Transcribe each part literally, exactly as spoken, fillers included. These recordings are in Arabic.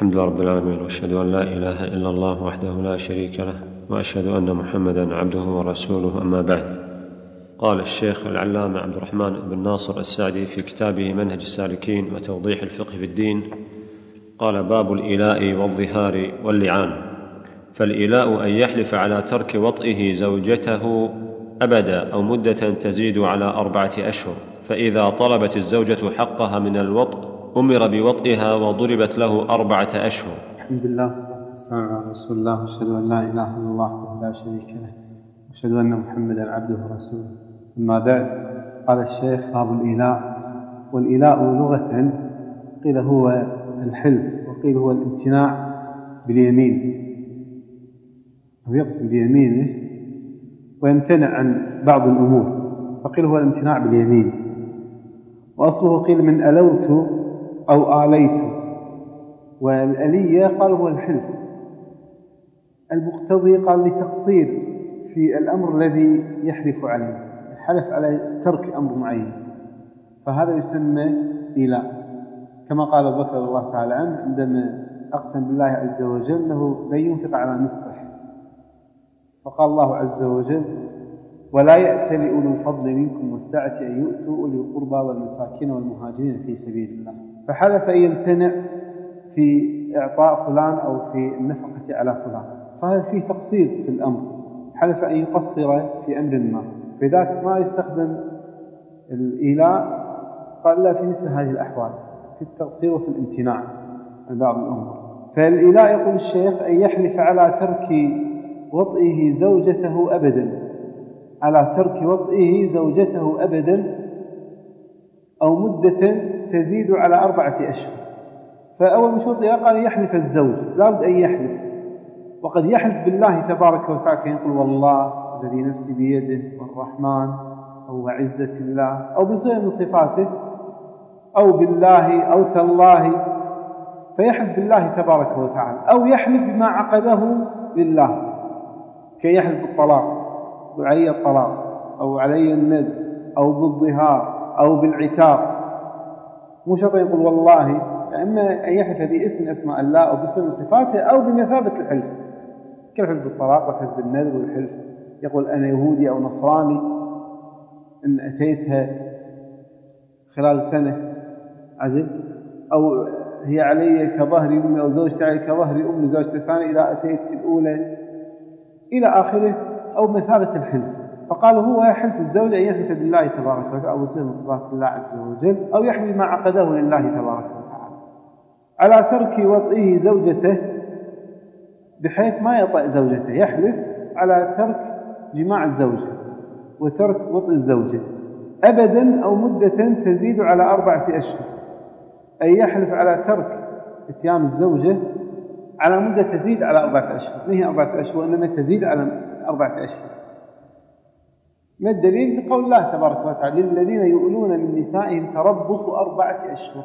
الحمد لله رب العالمين، وأشهد أن لا إله إلا الله وحده لا شريك له، وأشهد أن محمدًا عبده ورسوله، أما بعد. قال الشيخ العلامة عبد الرحمن بن ناصر السعدي في كتابه منهج السالكين وتوضيح الفقه في الدين، قال: باب الإيلاء والظهار واللعان. فالإيلاء أن يحلف على ترك وطئه زوجته أبدا أو مدة تزيد على أربعة أشهر، فإذا طلبت الزوجة حقها من الوطء أمر بوطئها وضربت له أربعة أشهر. الحمد لله والصلاة والسلام على رسول الله، وأشهد أن لا إله إلا الله وحده لا شريك له، وأشهد أن محمدًا عبده ورسوله، أما بعد. قال الشيخ: باب الإيلاء. والإيلاء لغة قيل هو الحلف، وقيل هو الامتناع باليمين، أو يقسم بيمينه ويمتنع عن بعض الأمور، فقيل هو الامتناع باليمين. وأصله قيل من ألوت أو آليت، والألية قال هو الحلف المقتضي قال لتقصير في الأمر الذي يحلف عليه، حلف على ترك أمر معين، فهذا يسمى إيلاء، كما قال أبو بكر رضي الله تعالى عنه عندما أقسم بالله عز وجل أنه لا ينفق على مسطح، فقال الله عز وجل: ولا يأتل أولو الفضل منكم والسعة أن يؤتوا أولي القربى والمساكين والمهاجرين في سبيل الله، فحلف أن يمتنع في إعطاء فلان أو في النفقة على فلان، فهذا فيه تقصير في الأمر، حلف أن يقصر في أمر ما، فذاك ما يستخدم الإيلاء قال لا في مثل هذه الأحوال، في التقصير وفي الامتناع عن بعض الأمور. فالإيلاء يقول الشيخ أن يحلف على ترك وطئه زوجته أبدا، على ترك وطئه زوجته أبدا أو مدة تزيد على أربعة أشهر. فأول من شرطها قال يحلف الزوج، لا بد أن يحلف، وقد يحلف بالله تبارك وتعالى، كان يقول: والله الذي نفسي بيده والرحمن، أو عزة الله، أو بصفة من صفاته، أو بالله، أو تالله، فيحلف بالله تبارك وتعالى، أو يحلف بما عقده لله، كي يحلف بالطلاق، علي الطلاق، أو علي الند، أو بالظهار، أو بالعتاق. مو شرط يقول والله، إما أن يحلف باسم أسماء الله أو باسم صفاته، أو بمثابة الحلف، كالحلف بالطلاق والحلف بالنذر والحلف يقول أنا يهودي أو نصراني إن أتيتها خلال سنة عدل، أو هي علي كظهر أمي، أو زوجتي علي كظهر أمي زوجتي الثانية إذا أتيت الأولى، إلى آخره، أو مثابة الحلف. فقالوا هو يحلف الزوج أن يحلف بالله تبارك وتعالى أو بصفة من صفات الله عز وجل، أو يحلف ما عقده لله تبارك وتعالى على ترك وطئه زوجته، بحيث ما يطأ زوجته، يحلف على ترك جماع الزوجة وترك وطئ الزوجة أبدا أو مدة تزيد على أربعة أشهر، أي يحلف على ترك إتيان الزوجة على مدة تزيد على أربعة أشهر، ما هي أربعة أشهر وإنما تزيد على أربعة أشهر. ما الدليل؟ بقول الله تبارك وتعالى: للذين يؤلون من نسائهم تربص أربعة أشهر،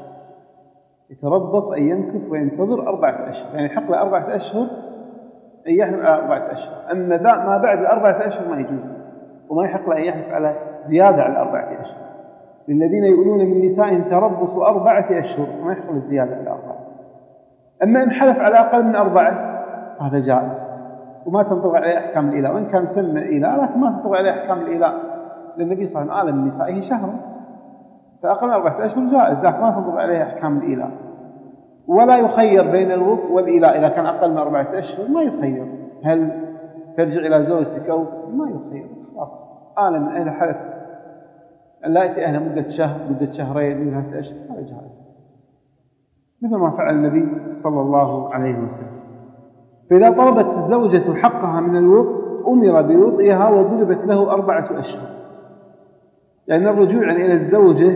يتربص أن يمكث وينتظر أربعة أشهر، يعني حق له أربعة أشهر أن يحلف على أربعة أشهر، أما ما بعد الأربعة أشهر ما يجوز، وما يحق له أن يحلف على زيادة على أربعة أشهر. للذين يؤلون من نسائهم تربص أربعة أشهر، وما يحق له الزيادة على أربعة. أما إن حلف على أقل من أربعة هذا جائز، وما تنطبق عليه أحكام الإيلاء، وإن كان سمى إيلاء لكن ما تنطبق عليه أحكام الإيلاء، للنبي صلى الله عليه وسلم آل من نسائه شهرا، فأقل من أربعة أشهر جائز، لكن ما تنطبق عليه أحكام الإيلاء. ولا يخير بين الوطء والإيلاء، إذا كان أقل من أربعة أشهر ما يخير، هل ترجع إلى زوجتك أو ما يخير، خلاص آل من أهل حلف أن لا يأتي أهل مدة شهر، مدة شهرين، مدة ثلاثة أشهر، هذا جائز، مثل ما فعل النبي صلى الله عليه وسلم. فإذا طلبت الزوجة حقها من الوطء أمر بوطئها وضربت له أربعة أشهر، يعني الرجوع إلى الزوجة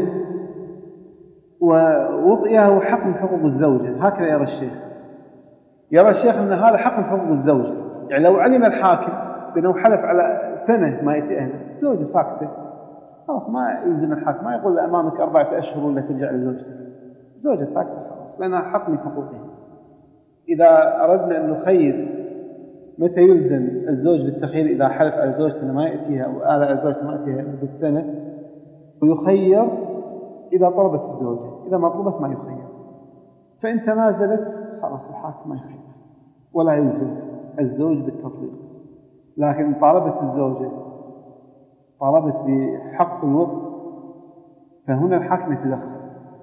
ووطئها هو حق من حقوق الزوجة، هكذا يرى الشيخ. يرى الشيخ أن هذا حق من حقوق الزوجة، يعني لو علم الحاكم بأنه حلف على سنة ما يأتي أهله، الزوجة ساكتة، خلاص ما يلزم الحاكم، ما يقول أمامك أربعة أشهر ولا ترجع لزوجتك، الزوجة ساكتة خلاص، لأنها حق من حقوقها. إذا أردنا أن نخير متى يلزم الزوج بالتخيير، إذا حلف على زوجته ما يأتيها أو آل على زوجته ما يأتيها مدة سنة، ويخير إذا طلبت الزوجة، إذا ما طلبت ما يخير. فإن تنازلت خلاص الحاكم ما يخير ولا يلزم الزوج بالتطليق. لكن طالبت الزوجة طالبت بحق الوطء فهنا الحاكم يتدخل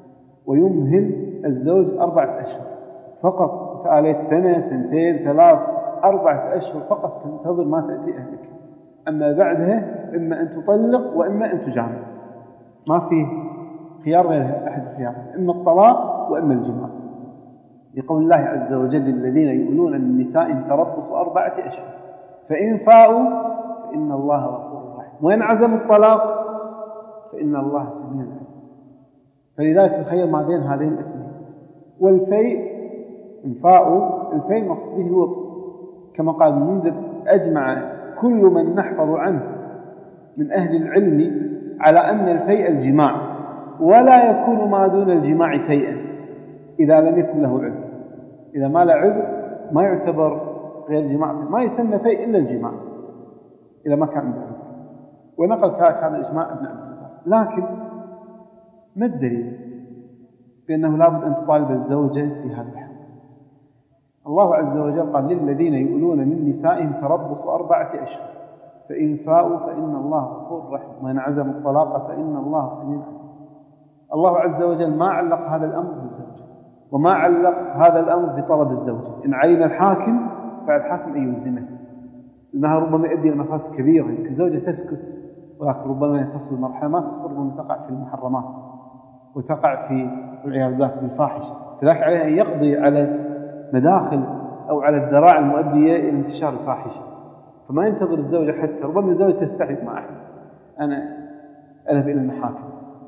ويمهل الزوج أربعة أشهر فقط. تعاليت سنة سنتين ثلاث أربعة أشهر فقط تنتظر ما تأتي أهلك، أما بعدها إما أن تطلق وإما أن تجامع، ما فيه خيار غير أحد الخيار، إما الطلاق وإما الجماع. يقول الله عز وجل الذين يؤلون من نسائهم تربص أربعة أشهر فإن فاءوا فإن الله غفور رحيم وإن عزموا الطلاق فإن الله سميع عليم. فلذلك الخير ما بين هذين الاثنين. والفيء إن فاءوا الفيء المقصود به الوطء كما قال المنذر أجمع كل من نحفظ عنه من أهل العلم على أن الفيء الجماع ولا يكون ما دون الجماع فيئا إذا لم يكن له عذر. إذا ما له عذر ما يعتبر غير الجماع، ما يسمى فيء إلا الجماع إذا ما كان عنده عذر. ونقل كان إجماع ابن عبد البر. لكن ما الدليل بأنه لابد أن تطالب الزوجة بهذا الحق؟ الله عز وجل قال للذين يؤلون من نسائهم تربص أربعة أشهر فإن فاءوا فإن الله غفور رحيم وإن عزموا الطلاق فإن الله سميع عليم. الله عز وجل ما علق هذا الأمر بالزوجة وما علق هذا الأمر بطلب الزوجة. إن علم الحاكم فالحاكم أن يلزمه، لأنها ربما يؤدي لمفاسد كبيرة. الزوجة تسكت ولكن ربما تصل مرحلة ما تصل، ربما تقع في المحرمات وتقع في والعياذ بالله في الفاحشة، فذاك عليه أن يقضي على مداخل أو على الذراع المؤدية إلى انتشار الفاحشة. فما ينتظر الزوجة حتى ربما الزوجة تستحي مع أحد أنا أذهب إلى المحاكم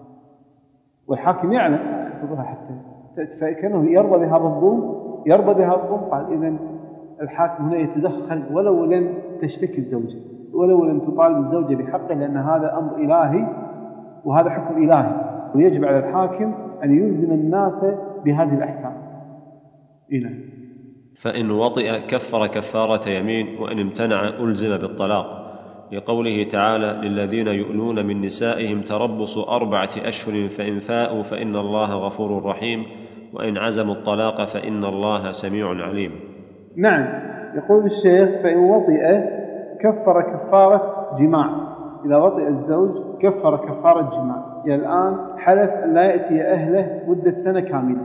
والحاكم يعلم انتظرها حتى فكأنه يرضى بهذا الظلم يرضى بهذا الظلم. قال إذن الحاكم هنا يتدخل ولو لم تشتكي الزوجة ولو لم تطالب الزوجة بحقه، لأن هذا أمر إلهي وهذا حكم إلهي ويجب على الحاكم أن يلزم الناس بهذه الأحكام. إلى فإن وطئ كفر كفارة يمين وإن امتنع ألزم بالطلاق، لقوله تعالى للذين يؤلون من نسائهم تربص أربعة أشهر فإن فاءوا فإن الله غفور رحيم وإن عزموا الطلاق فإن الله سميع عليم. نعم، يقول الشيخ فإن وطئ كفر كفارة جماع. إذا وطئ الزوج كفر كفارة جماع، يعني الآن حلف أن لا يأتي أهله مدة سنة كاملة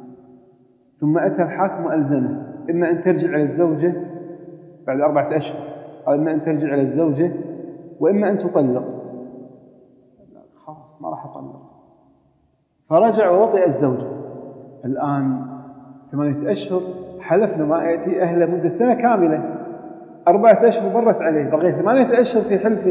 ثم أتى الحاكم وألزمه إما أن ترجع إلى الزوجة بعد أربعة أشهر أو إما أن ترجع إلى الزوجة وإما أن تطلق. خلاص ما راح أطلق، فرجع ووطئ الزوجة. الآن ثمانية أشهر حلفنا ما يأتي أهله مدة سنة كاملة، أربعة أشهر مرت عليه بقي ثمانية أشهر في حلفه.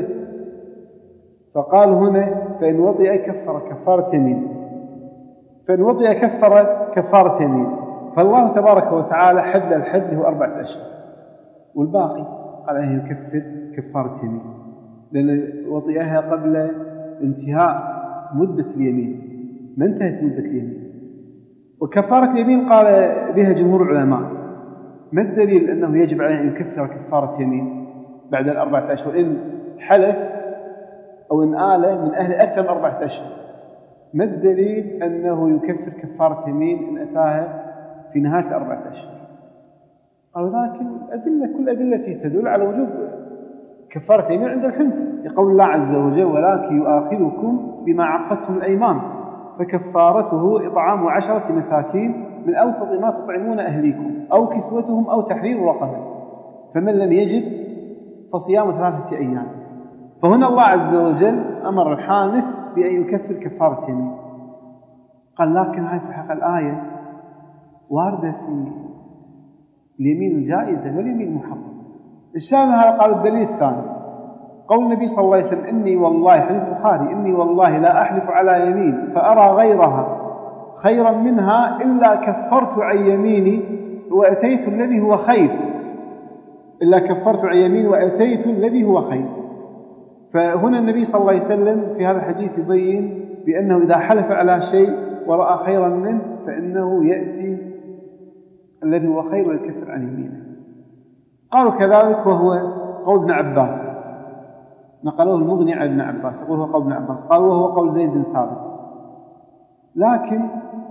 فقال هنا فإن وطئ كفر كفارة يمين، فإن وطئ كفر كفارة يمين. فالله تبارك وتعالى حد الحد له أربعة أشهر والباقي قال أنه يكفر كفارة يمين، لأن وطئها قبل انتهاء مدة اليمين ما انتهت مدة اليمين. وكفارة اليمين قال بها جمهور العلماء. ما الدليل أنه يجب عليه أن يكفر كفارة يمين بعد الأربعة أشهر؟ إن حلف أو إن آل من أهل أكثر من أربعة أشهر، ما الدليل أنه يكفر كفارة يمين إن أتاها في نهاية أربعة أشهر؟ قالوا ذاك الأدلة كل أدلتي تدل على وجوب كفارة يمين عند الحنث. يقول الله عز وجل ولكن يؤاخذكم بما عقدتم الأيمان فكفارته إطعام عشرة مساكين من أوسط ما تطعمون أهليكم أو كسوتهم أو تحرير رقبة فمن لم يجد فصيام ثلاثة أيام. فهنا الله عز وجل أمر الحانث بأن يكفر كفارة يمين. قال لكن هاي في الحقيقة الآية واردة في اليمين الجائزة واليمين المحرم. الشاهد هذا قال الدليل الثاني قول النبي صلى الله عليه وسلم إني والله حديث البخاري إني والله لا أحلف على يمين فأرى غيرها خيرا منها إلا كفرت عن يميني وأتيت الذي هو خير إلا كفرت عن يميني وأتيت الذي هو خير. فهنا النبي صلى الله عليه وسلم في هذا الحديث يبين بأنه إذا حلف على شيء ورأى خيرا منه فإنه يأتي الذي هو خير ويكفر عن يمينه. قالوا كذلك وهو قول ابن عباس، نقلوه المغني عن ابن عباس، يقول هو قول ابن عباس. قالوا وهو قول زيد ثابت. لكن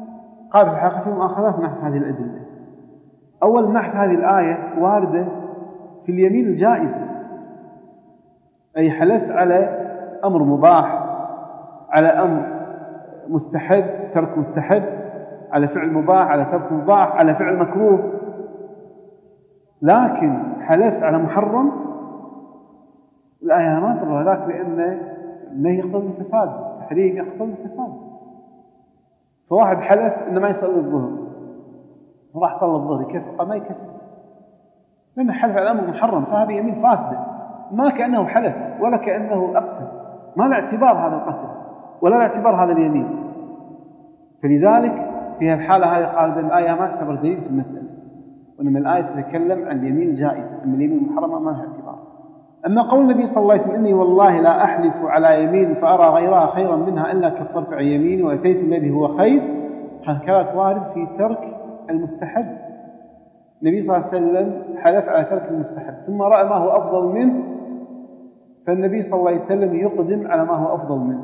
قال في الحقيقة في مؤاخذات نحت هذه الأدلة. أول نحت هذه الآية واردة في اليمين الجائزة، أي حلفت على أمر مباح، على أمر مستحب، ترك مستحب، على فعل مباح، على ترك مباح، على فعل مكروه. لكن حلفت على محرم، الآية ما تضر ذاك، لأن النهي يقتضي الفساد، التحريم يقتضي الفساد. فواحد حلف إنه ما يصلي الظهر وراح صلى الظهر، يكفر؟ ما يكفر، لأنه حلف على أمر محرم، فهذه يمين فاسدة، ما كأنه حلف ولا كأنه أقسم، ما له اعتبار هذا القسم ولا له اعتبار هذا اليمين. فلذلك في الحالة هذه قال بأن الآية ما تعتبر دليل في المسألة، وإنما الآية تتكلم عن اليمين الجائز، أما اليمين المحرمة ما لها اعتبار. أما قول النبي صلى الله عليه وسلم إني والله لا أحلف على يمين فأرى غيرها خيرا منها إلا كفرت عن يميني وأتيت الذي هو خير، هذا وارد في ترك المستحب. النبي صلى الله عليه وسلم حلف على ترك المستحب ثم رأى ما هو أفضل منه، فالنبي صلى الله عليه وسلم يقدم على ما هو أفضل منه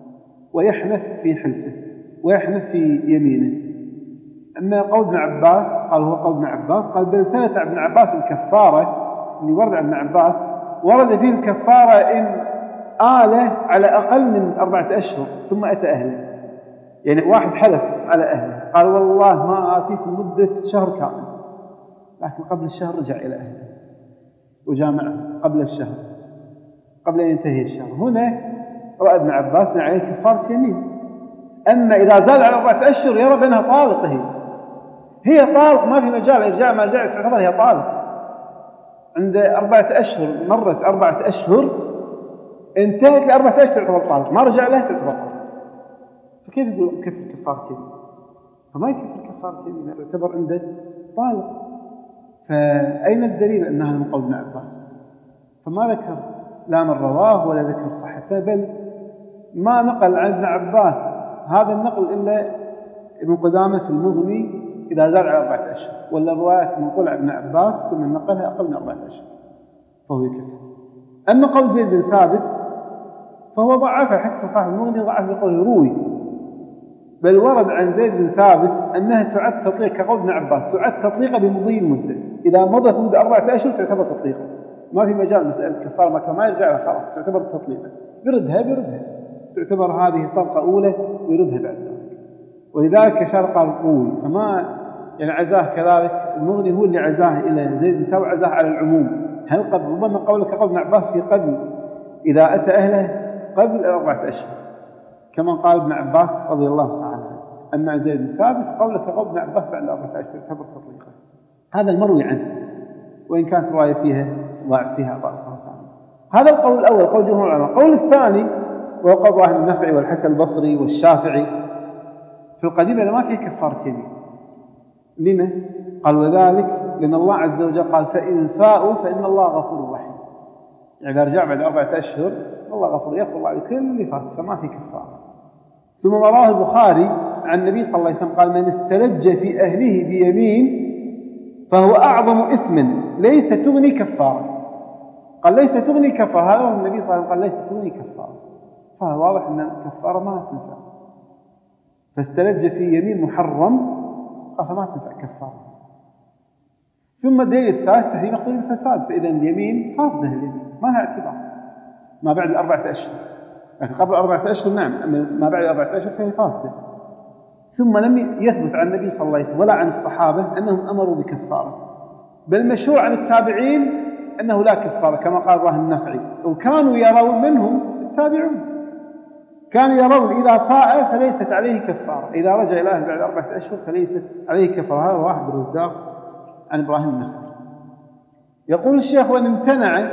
ويحنث في حلفه ويحنث في يمينه. أما قول ابن عباس قال هو قول ابن عباس قال بل ثبت عن ابن عباس الكفارة اللي ورد عن ابن عباس، ورد فيه الكفارة إن آله على أقل من أربعة أشهر ثم أتى أهله. يعني واحد حلف على أهله قال والله ما آتيكم مدة شهر كامل، لكن قبل الشهر رجع إلى أهله وجامعه قبل الشهر، قبل أن ينتهي الشهر. هنا رأى ابن عباس عليه كفارة يمين. أما إذا زاد على أربعة أشهر يرى بأنها طالقة، هي طالق، ما في مجال إرجاع، ما رجعت تعتبر هي طالق. عند أربعة أشهر مرت أربعة أشهر انتهت لأربعة أشهر تعتبر طالق، ما رجع لها تعتبر طالق. فكيف يقول كفر كفارة يمين؟ فما يكفر كفارة يمين، تعتبر عنده طالق. فأين الدليل أنها من قول ابن عباس؟ فما ذكر لا من رواه ولا ذكر صحة، بل ما نقل عن ابن عباس هذا النقل إلا ابن قدامة في المغني إذا زاد على أربعة أشهر، ولا روايات منقولة عن ابن عباس كل من نقلها أقل من أربعة أشهر فهو يكفر. أما قول زيد بن ثابت فهو ضعفه، حتى صاحب المغني ضعف بقوله روي، بل ورد عن زيد بن ثابت أنها تعد تطليق كقول ابن عباس، تعد تطليقا بمضي المدة، إذا مضت مدة أربعة أشهر تعتبر تطليقا، ما في مجال مسألة كفار ما كان ما يرجع لها خلاص تعتبر تطليقا، بردها بردها تعتبر هذه طلقة أولى ويردها بعد ذلك. ولذلك شار قال روي، فما يعني عزاه كذلك المغني هو اللي عزاه إلى زيد بن ثابت، عزاه على العموم. هل قبل ربما قولك قول ابن عباس في قبل إذا أتى أهله قبل أربعة أشهر كما قال ابن عباس رضي الله تعالى عنه. أما زيد بن ثابت قولك قول ابن عباس بعد أربعة أشهر تعتبر تطليقا، هذا المروي عنه، وإن كانت الرواية فيها ضعف فيها ضعف خاصة. هذا القول الأول قول جمهور العلماء. القول الثاني وهو قول ابراهيم النخعي والحسن البصري والشافعي في القديمة ما فيه كفارة يمين. لما؟ قال وذلك لأن الله عز وجل قال فإن فاءوا فإن الله غفور رحيم، يعني إذا رجع بعد أربعة أشهر الله غفور يغفر الله لكل اللي فات، فما في كفارة. ثم رواه البخاري عن النبي صلى الله عليه وسلم قال من استلج في أهله بيمين فهو أعظم إثما ليس تغني كفارة. قال ليس تغني كفارة، هذا النبي صلى الله عليه وسلم قال ليس تغني كفارة، فهو واضح أن الكفارة ما تنفع. فاستلج في يمين محرم قال فما تنفع كفارة. ثم الدليل الثالث تحريم يقتضي الفساد، فإذا اليمين فاسدة، اليمين ما لها اعتبار ما بعد الأربعة أشهر، لكن قبل أربعة أشهر نعم، أما ما بعد أربعة أشهر فهي فاسدة. ثم لم يثبت عن النبي صلى الله عليه وسلم ولا عن الصحابة أنهم أمروا بكفارة، بل مشهور عن التابعين أنه لا كفارة كما قال ابراهيم النخعي، وكانوا يرون منهم التابعون كانوا يرون إذا فاء فليست عليه كفارة، إذا رجع إلى أهله بعد أربعة أشهر فليست عليه كفارة. هذا واحد الرزاق عن إبراهيم النخعي. يقول الشيخ وإن امتنع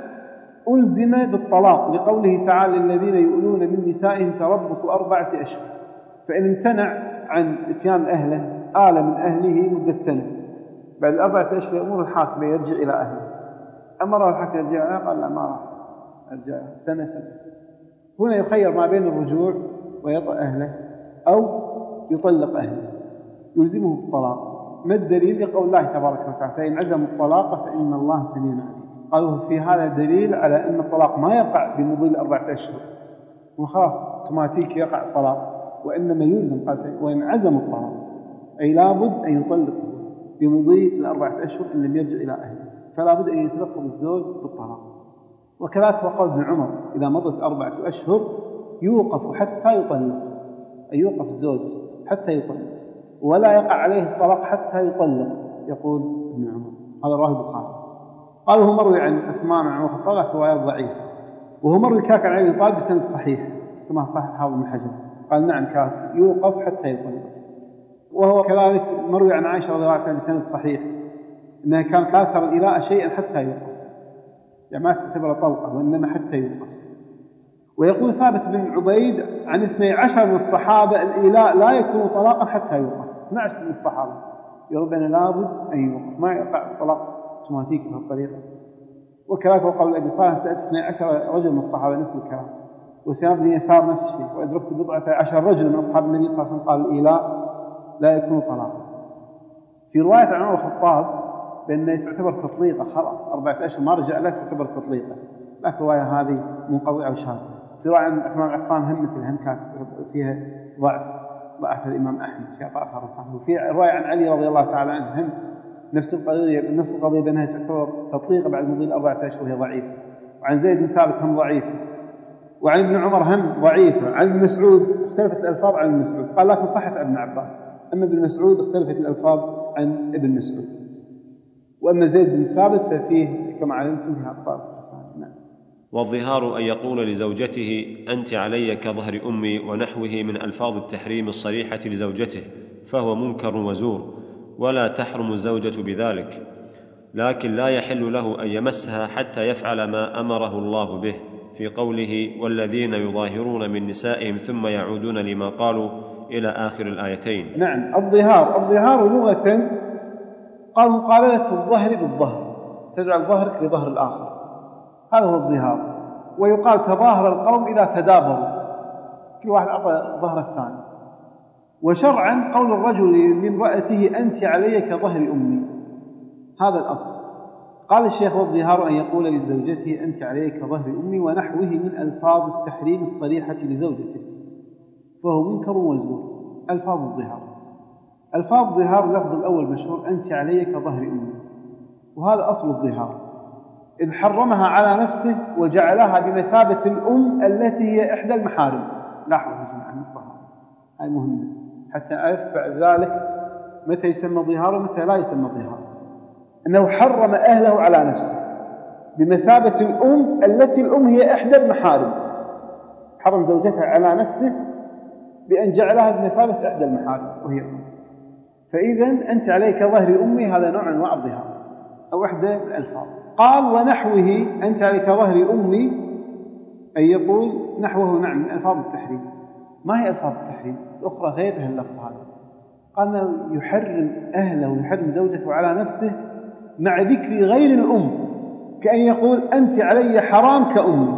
ألزم بالطلاق لقوله تعالى الذين يؤلون من نسائهم تربص أربعة أشهر. فإن امتنع عن إتيان أهله آل من أهله مدة سنة، بعد الأربعة أشهر يأمر الحاكم يرجع إلى أهله. أمر الحاكم يرجع إلى أهله قال لا ما راح أرجع سنة سنة. هنا يخير ما بين الرجوع ويطأ أهله أو يطلق أهله، يلزمه بالطلاق. ما الدليل؟ لقول الله تبارك وتعالى فإن عزموا الطلاق فإن الله سميع عليم. قالوا في هذا دليل على أن الطلاق ما يقع بمضي الأربعة أشهر وخلاص اوتوماتيك يقع الطلاق، وإنما يلزم. قال وإن عزموا الطلاق أي لابد أن يطلق بمضي الأربعة أشهر إن لم يرجع إلى أهله، فلا بد أن يتلفظ الزوج بالطلاق. وكذلك هو قول ابن عمر إذا مضت أربعة أشهر يوقف حتى يطلق، أي يوقف الزوج حتى يطلق، ولا يقع عليه الطلاق حتى يطلق، يقول ابن عمر. هذا رواه البخاري. قال وهو مروي عن عثمان عن عمر الخطاب روايات ضعيفة، وهو مروي كاك عن علي طالب بسند صحيح كما صحح حافظ بن حجر، قال نعم كاك يوقف حتى يطلق. وهو كذلك مروي عن عائشة رضي الله عنها بسند صحيح أنها كانت لا ترى الإلاء شيئا حتى يوقف، يعني ما تعتبر طلقة وإنما حتى يوقف. ويقول ثابت بن عبيد عن اثني عشر من الصحابة الإيلاء لا يكون طلاقا حتى يوقف. اثني عشر من الصحابة يقول بأن لابد أن يوقف، ما يقع الطلاق اوتوماتيكي بهالطريقة. وكذلك وقال أبي صالح سألت اثني عشر رجل من الصحابة نفس الكلام، وسياب بن يسار نفس الشيء، وأدركت بضعة عشر رجل من أصحاب النبي صلى الله عليه وسلم قال الإيلاء لا يكون طلاقا. في رواية عن عمر الخطاب بأنه تعتبر تطليقة، خلاص أربعة أشهر ما رجع لا تعتبر تطليقة، لكن الرواية هذه منقطعة وشاذة. في رواية عن عثمان عفان هم مثل هم كانت فيها ضعف، ضعف الإمام أحمد في ضعفها رصحه. وفي رواية عن علي رضي الله تعالى عنه هم نفس القضية، نفس القضية بأنها تعتبر تطليقة بعد مضي الأربعة أشهر وهي ضعيفة. وعن زيد بن ثابت هم ضعيفة، وعن ابن عمر هم ضعيفة. عن ابن مسعود اختلفت الألفاظ عن ابن مسعود، قال لكن صحت عن ابن عباس. أما ابن مسعود اختلفت الألفاظ عن ابن مسعود. وأما زيد بن ثابت ففيه كما علمتم في الطرف الحسان. نعم. والظهار أن يقول لزوجته أنت علي كظهر أمي ونحوه من ألفاظ التحريم الصريحة لزوجته، فهو منكر وزور، ولا تحرم الزوجة بذلك، لكن لا يحل له أن يمسها حتى يفعل ما أمره الله به في قوله والذين يظاهرون من نسائهم ثم يعودون لما قالوا إلى آخر الآيتين. نعم. الظهار الظهار لغة قال مقابلة الظهر بالظهر، تجعل ظهرك لظهر الآخر، هذا هو الظهار. ويقال تظاهر القوم إذا تدابروا، كل واحد أعطى ظهر الثاني. وشرعا قول الرجل لامرأته أنت علي كظهر أمي، هذا الأصل. قال الشيخ والظهار أن يقول لزوجته أنت علي كظهر أمي ونحوه من ألفاظ التحريم الصريحة لزوجته، فهو منكر وزور. ألفاظ الظهار، ألفاظ الظهار اللفظ الأول مشهور أنت علي كظهر أمي، وهذا أصل الظهار، إذ حرمها على نفسه وجعلها بمثابة الأم التي هي إحدى المحارم. لاحظوا يا جماعة النقطة هذه مهمة حتى أعرف بعد ذلك متى يسمى ظهار ومتى لا يسمى ظهار. أنه حرم أهله على نفسه بمثابة الأم التي الأم هي إحدى المحارم، حرم زوجتها على نفسه بأن جعلها بمثابة إحدى المحارم وهي الأم. فإذا أنت عليك ظهر أمي هذا نوع من أنواع الظهار أو إحدى الألفاظ. قال ونحوه أنت عليك ظهر أمي، أي يقول نحوه نعم من ألفاظ التحريم. ما هي ألفاظ التحريم الأخرى غير اللفظ هذا؟ قال يحرم أهله ويحرم زوجته على نفسه مع ذكر غير الأم، كأن يقول أنت علي حرام كأمي،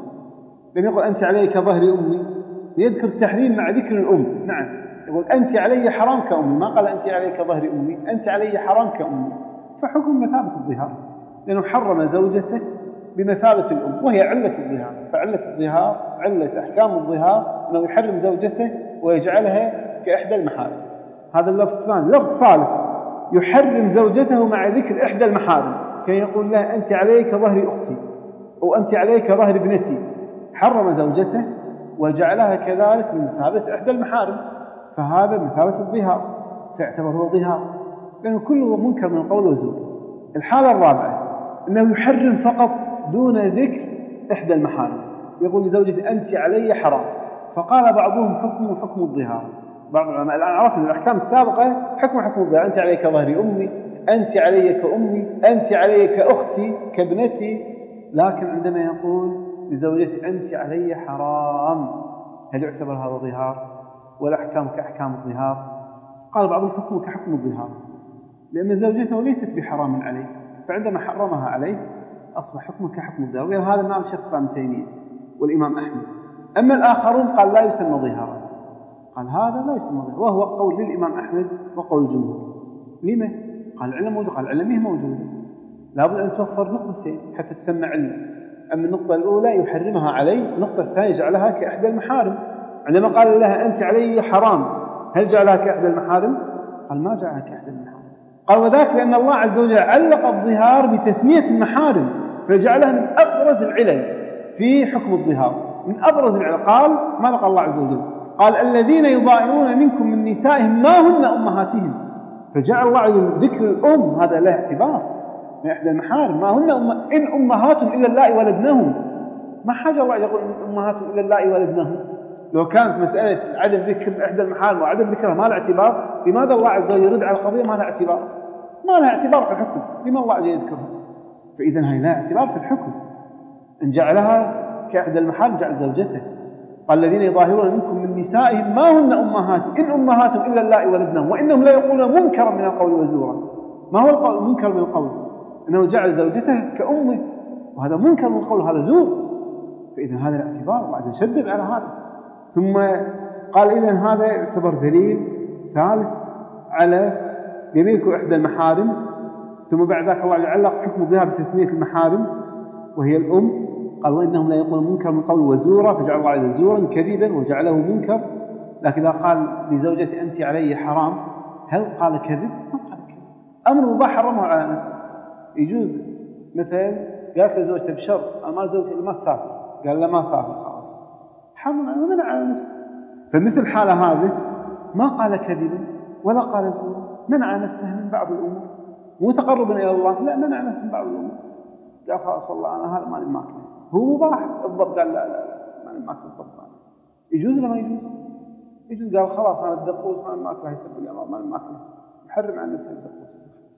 لم يقل أنت علي كظهر أمي، يذكر التحريم مع ذكر الأم. نعم يقول أنت علي حرام كأمي، ما قال أنت علي كظهر أمي، أنت علي حرام كأمي، فحكم مثابة الظهار، لأنه حرم زوجته بمثابة الأم وهي علة الظهار. فعلة الظهار، علة أحكام الظهار أنه يحرم زوجته ويجعلها كإحدى المحارم. هذا اللفظ الثاني. اللفظ الثالث يحرم زوجته مع ذكر إحدى المحارم، كان يقول لها أنت علي كظهر أختي أو أنت علي كظهر ابنتي، حرم زوجته وجعلها كذلك بمثابة إحدى المحارم، فهذا مثابة الظهار، فيعتبر هو ظهار، لأنه كله منكر من قول وزور. الحالة الرابعة أنه يحرم فقط دون ذكر إحدى المحارم، يقول لزوجته أنت علي حرام، فقال بعضهم حكم حكم الظهار. بعض العلماء الآن عرفنا الأحكام السابقة حكم حكم الظهار، أنت علي كظهر أمي، أنت علي كأمي، أنت علي كأختي كابنتي. لكن عندما يقول لزوجته أنت علي حرام، هل يعتبر هذا ظهار والأحكام كأحكام الظهار؟ قال بعضهم حكمه كحكم الظهار، لأن زوجته ليست بحرام عليه، فعندما حرمها عليه أصبح حكمه كحكم الظهار. وغير هذا معنى الشيخ الإسلام ابن تيمية والإمام أحمد. أما الآخرون قال لا يسمى ظهارا، قال هذا لا يسمى ظهارا، وهو قول للإمام أحمد وقول الجمهور. لما؟ قال العلم موجود، قال العلم هي موجودة، لابد أن توفر نقطتين حتى تسمى علم. أما النقطة الأولى يحرمها عليه، النقطة الثانية جعلها كإحدى المحارم. عندما قال لها أنت علي حرام، هل جعلها كإحدى المحارم؟ قال ما جعلها كأحد المحارم. قال وذاك لأن الله عز وجل علق الظهار بتسمية المحارم فجعلها من أبرز العلل في حكم الظهار، من أبرز العلل. قال ماذا قال الله عز وجل؟ قال الذين يظاهرون منكم من نسائهم ما هن أمهاتهم، فجعل الله عز وجل ذكر الأم هذا له اعتبار من إحدى المحارم. ما هن أم... إن أمهاتهم إلا اللائي ولدنهم، ما حاجة الله يقول إن أمهاتهم إلا اللائي ولدنهم. لو كانت مسألة عدم ذكر إحدى المحارم وعدم ذكرها ما له اعتبار، لماذا الله عز وجل يرد على القضية ما لها اعتبار؟ ما لها اعتبار في الحكم، لما الله عز وجل يذكرها؟ فإذا هي لها اعتبار في الحكم. إن جعلها كأحدى المحارم جعل زوجته. قال الذين يظاهرون منكم من نسائهم ما هن أمهاتهم إن أمهاتهم إلا اللائي ولدنهم وإنهم لا يقولون منكرا من القول وزورا. ما هو القول منكر من القول؟ إنه جعل زوجته كأمه، وهذا منكر من القول وهذا زور. فإذا هذا الاعتبار الله عز وجل شدد على هذا. ثم قال إذن هذا يعتبر دليل ثالث على يذكر إحدى المحارم. ثم بعد ذلك الله علق حكم الظهار بتسمية المحارم وهي الأم. قال وإنهم لا يقولون منكر من قول وزورا، فجعل الله عز زورا كذبا وجعله منكر. لكن إذا قال لزوجتي أنت علي حرام، هل قال كذب؟ ما قال كذب. أمر مباح حرمه على نفسه. يجوز مثلا قالت لزوجته بشرط ما زوجتي ما تسافر، قال لا ما سافر خلاص، حرم ومنع على نفسه. فمثل حالة هذه ما قال كذبا ولا قال زورا، منع نفسه من بعض الأمور. مو تقربا إلى الله، لا، منع نفسه من بعض الأمور. قال خلاص والله أنا هذا ماني ماكله، هو مباح الضب، قال لا لا لا ماني ماكله الضب. يجوز ولا ما يجوز؟ يجوز. قال خلاص أنا الدقوس ماني ماكله يسبب لي أمر، ماني ماكله، محرم عن نفسه الدقوس.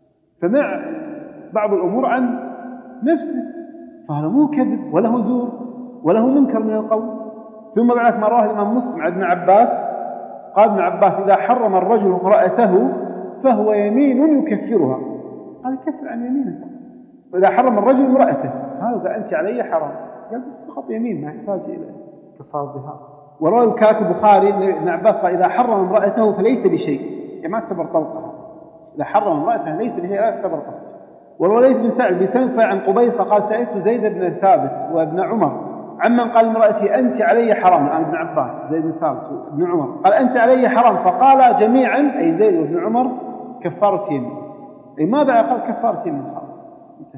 فمع بعض الأمور عن نفسه، فهذا مو كذب ولا هو زور ولا هو منكر من القول. ثم بعد ما رواه الإمام مسلم عن ابن عباس قال ابن عباس إذا حرم الرجل امرأته فهو يمين يكفرها. قال يكفر عن يمينه فقط. وإذا حرم الرجل امرأته هذا قال أنت علي حرام، قال بس فقط يمين ما يحتاج إلى كفارة الظهار. وروى الكاتب البخاري ابن عباس قال إذا حرم امرأته فليس بشيء، يعني ما تعتبر طلقة. إذا حرم امرأته ليس بشيء، لا يعتبر طلقة. وروى ليث بن سعد بسند صحيح عن قبيصة قال سألت زيد بن ثابت وابن عمر عمن قال امرأتي أنت علي حرام، الآن ابن عباس وزيد بن ثابت وابن عمر قال أنت علي حرام، فقال جميعا أي زيد وابن عمر كفارة يمين. أي ماذا قال؟ كفارة يمين خلاص انتهى.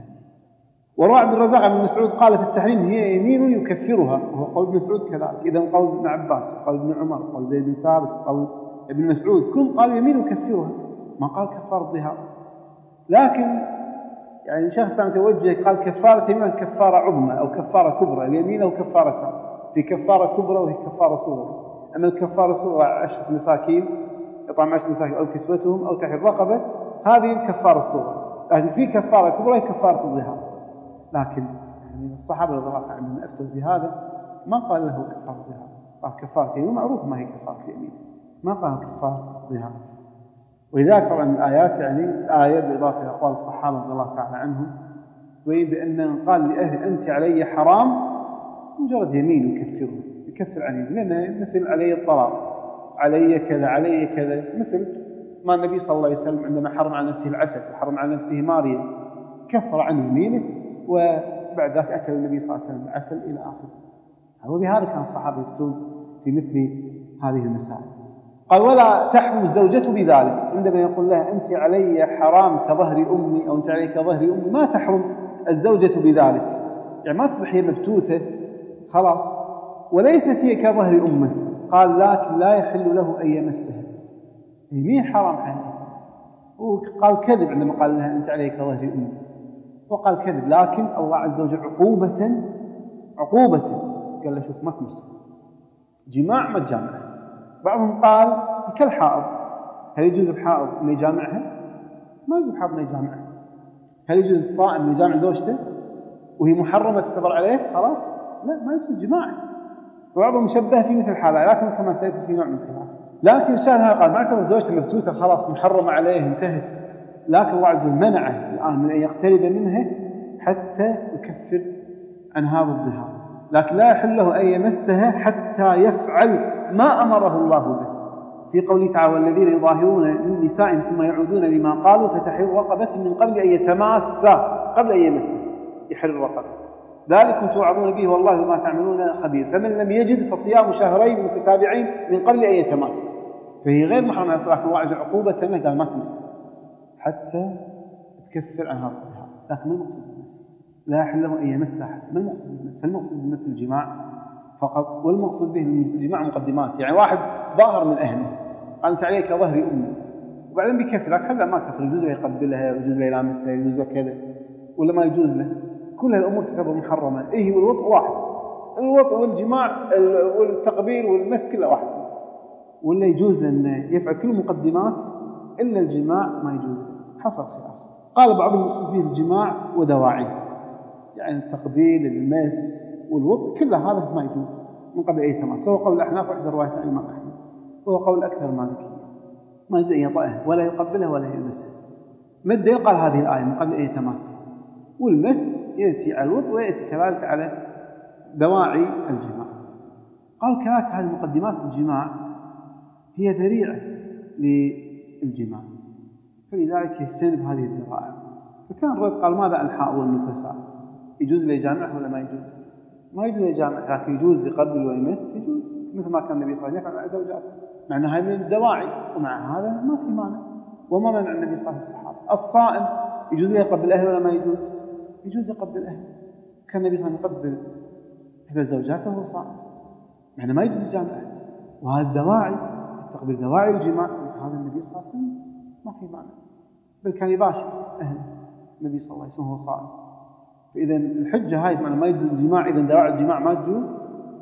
وروى عبد الرزاق عن مسعود قال في التحريم هي يمين يكفرها، وهو قول ابن مسعود كذلك. إذا قول ابن عباس وقول ابن عمر وقول زيد بن ثابت وقول ابن مسعود كل قال يمين يكفرها، ما قال كفارة ظهار. لكن يعني الشيخ الإسلام توجه قال كفارة يمين كفارة عظمى أو كفارة كبرى، اليمين أو كفارتان، في كفارة كبرى وهي كفارة صغرى. أما الكفارة الصغرى عشرة مساكين، إطعام عشرة مساكين أو كسوتهم أو تحرير رقبة، هذه الكفارة الصغرى. لكن في كفارة كبرى هي كفارة الظهار. لكن يعني الصحابة رضي الله عنهم عندما أفتوا في هذا ما قال له كفارة ظهار، قال كفارة يمين، معروف ما هي كفارة اليمين، ما قال كفارة ظهار. ولذلك طبعا الآيات يعني الآية بالإضافة إلى أقوال الصحابة رضي الله تعالى عنهم تبين بأن قال لأهل أنت علي حرام مجرد يمين يكفره، يكفر عن يمين، لأنه مثل علي الطلاق، علي كذا علي كذا، مثل ما النبي صلى الله عليه وسلم عندما حرم على نفسه العسل وحرم على نفسه ماريا كفر عن يمينه، وبعد ذلك أكل النبي صلى الله عليه وسلم العسل إلى آخره. وبهذا كان الصحابة يفتون في مثل هذه المسائل. قال ولا تحرم الزوجة بذلك، عندما يقول لها أنت علي حرام كظهر أمي أو أنت علي كظهر أمي، ما تحرم الزوجة بذلك، يعني ما تصبح هي مبتوتة خلاص، وليست هي كظهر أمه. قال لكن لا يحل له أن يمسها، هي مين حرام حقيقة. وقال كذب عندما قال لها أنت علي كظهر أمي، وقال كذب، لكن الله عز وجل عقوبة عقوبة قال له شوف ما تمسها، جماع ما تجامعها. بعضهم قال كالحائض، هل يجوز الحائض أن يجامعها؟ ما يجوز الحائض أن يجامعها. هل يجوز الصائم أن يجامع زوجته وهي محرمة تعتبر عليه؟ خلاص لا، ما يجوز جماعه. وبعضهم مشبه في مثل حالة، لكن كما سيأتي في نوع من الخلاف. لكن الشاهد قال ما اعتبر زوجته مبتوتة خلاص محرمة عليه انتهت، لكن الله عز وجل منعه الآن من أن يقترب منها حتى يكفر عن هذا الظهار، لكن لا يحل له أن يمسها حتى يفعل ما أمره الله به. في قوله تعالى والذين يظاهرون من نسائهم ثم يعودون لما قالوا فتحرير رقبة من قبل أن يتماسا، قبل أن يمسها يحرر الرقبة، ذلكم توعظون به والله بما تعملون خبير. فمن لم يجد فصيام شهرين متتابعين من قبل أن يتماسا. فهي غير محرمة على الصلاة، الله عز وجل عقوبة له قال ما تمسها حتى تكفر عن هذا الظهار. لكن ما المقصود بالمس؟ لا يحل له أن يمس أحد. ما المقصود بالمس؟ هل المقصود بالمس الجماع فقط؟ والمقصود به الجماع مقدمات، يعني واحد ظاهر من أهله قال أنت عليك ظهري أمي، وبعدين بيكفر، لكن هذا ما كفر، يجوز له يقبلها، يجوز له يلامسها، يجوز له كذا ولا ما يجوز له. كل هالأمور تعتبر محرمة. إيه والوطء واحد، الوطء والجماع والتقبيل والمس كله واحد، ولا يجوز له أنه يفعل كل المقدمات إلا الجماع ما يجوز له. حصل خلاف. قال بعضهم المقصود به الجماع ودواعيه، يعني التقبيل المس والوطء كل هذا ما يجوز من قبل أي تماس. هو قول الأحناف وإحدى رواية الإمام أحمد، وهو قول أكثر مالكية، ما يجوز أن يطأه ولا يقبله ولا يلمسه. ما الدليل؟ قال هذه الآية من قبل أي تماس، والمس يأتي على الوطء ويأتي كذلك على دواعي الجماع. قال كذلك هذه مقدمات الجماع هي ذريعة للجماع، فلذلك يجتنب هذه الذرائع. فكان الرد قال ماذا الحاء والنفساء؟ يجوز له يجامعه ولا ما يجوز؟ ما يجوز يجامع، لكن يجوز يقبل ويمس، يجوز مثل ما كان النبي صلى الله عليه وسلم يفعل مع زوجاته، مع أنها هاي من الدواعي، ومع هذا ما في مانع. وما منع النبي صلى الله عليه وسلم الصحابة. الصائم يجوز له يقبل أهله ولا ما يجوز؟ يجوز يقبل أهله. كان النبي صلى الله عليه وسلم يقبل إحدى زوجاته وهو صائم، مع أنه ما يجوز يجامع أهله. وهذا الدواعي، التقبيل دواعي الجماع، هذا النبي صلى الله عليه وسلم ما في مانع، بل كان يباشر أهله النبي صلى الله عليه وسلم وهو صائم. فإذا الحجة هاي معنى ما يجوز الجماع، إذا دواعي الجماع ما تجوز.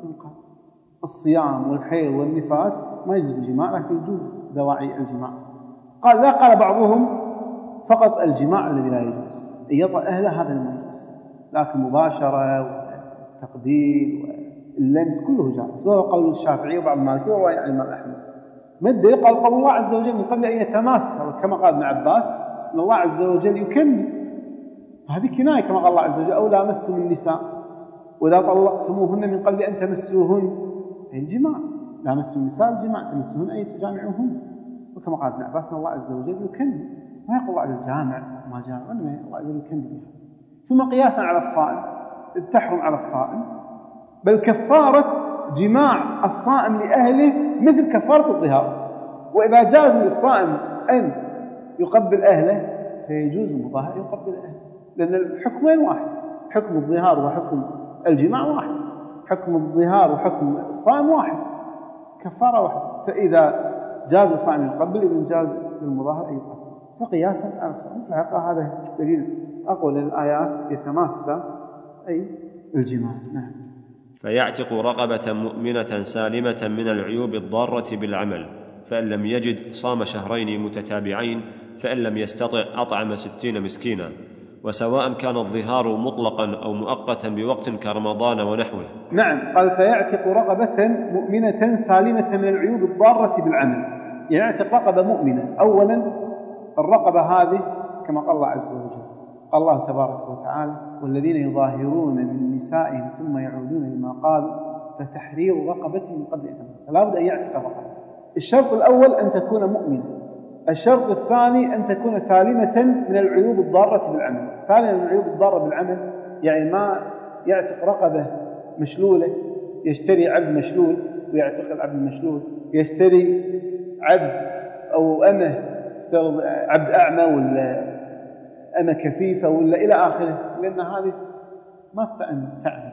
الصيام والحيض والنفاس ما يجوز الجماع، لكن يجوز دواعي الجماع. قال لا، قال بعضهم فقط الجماع الذي لا يجوز، يطأ أهله هذا ما يجوز، لكن مباشرة والتقبيل واللمس كله جائز، وهو قول الشافعي وبعض المالكية ورواية عن الإمام أحمد. ما الدليل؟ قال قول الله عز وجل من قبل أن يتماس، كما قال ابن عباس أن الله عز وجل يكمل، فهذه كناية كما قال الله عز وجل أو لامستم النساء وإذا طلقتموهن من قبل أن تمسوهن، أي الجماع، لامستم النساء الجماع، تمسوهن أي تجامعوهن، وكما قال ابن عباس أن الله عز وجل يكمل، ما يقول على الجامع ما جامع، وإنما الله عز وجل يكمل. ثم قياسا على الصائم إذ تحرم على الصائم، بل كفارة جماع الصائم لأهله مثل كفارة الظهار. وإذا جاز للصائم أن يقبل أهله فيجوز المظاهر يقبل أهله، لأن الحكمين واحد، حكم الظهار وحكم الجماع واحد، حكم الظهار وحكم الصائم واحد، كفارة واحدة. فإذا جاز الصائم يقبل، إذا جاز للمظاهر أن يقبل. فقياسا على الصائم في الحقيقة هذا دليل أقوى للآيات يتماسى أي الجماع. نعم. فيعتق رقبة مؤمنة سالمة من العيوب الضارة بالعمل، فإن لم يجد صام شهرين متتابعين، فإن لم يستطع أطعم ستين مسكينا، وسواء كان الظهار مطلقا أو مؤقتا بوقت كرمضان ونحوه. نعم. قال فيعتق رقبة مؤمنة سالمة من العيوب الضارة بالعمل، يعتق رقبة مؤمنة. أولا الرقبة هذه كما قال الله عز وجل، قال الله تبارك وتعالى والذين يظاهرون من نسائهم ثم يعودون لما قالوا فتحرير رقبة من قبل أن تمس. لا بد أن يعتق رقبة. الشرط الأول أن تكون مؤمنة، الشرط الثاني أن تكون سالمة من العيوب الضارة بالعمل. سالمة من العيوب الضارة بالعمل يعني ما يعتق رقبة مشلولة، يشتري عبد مشلول ويعتق العبد المشلول، يشتري عبد أو أمه افترض عبد أعمى ولا أمة كفيفة ولا إلى آخره، لأن هذه ما تستطيع أن تعمل،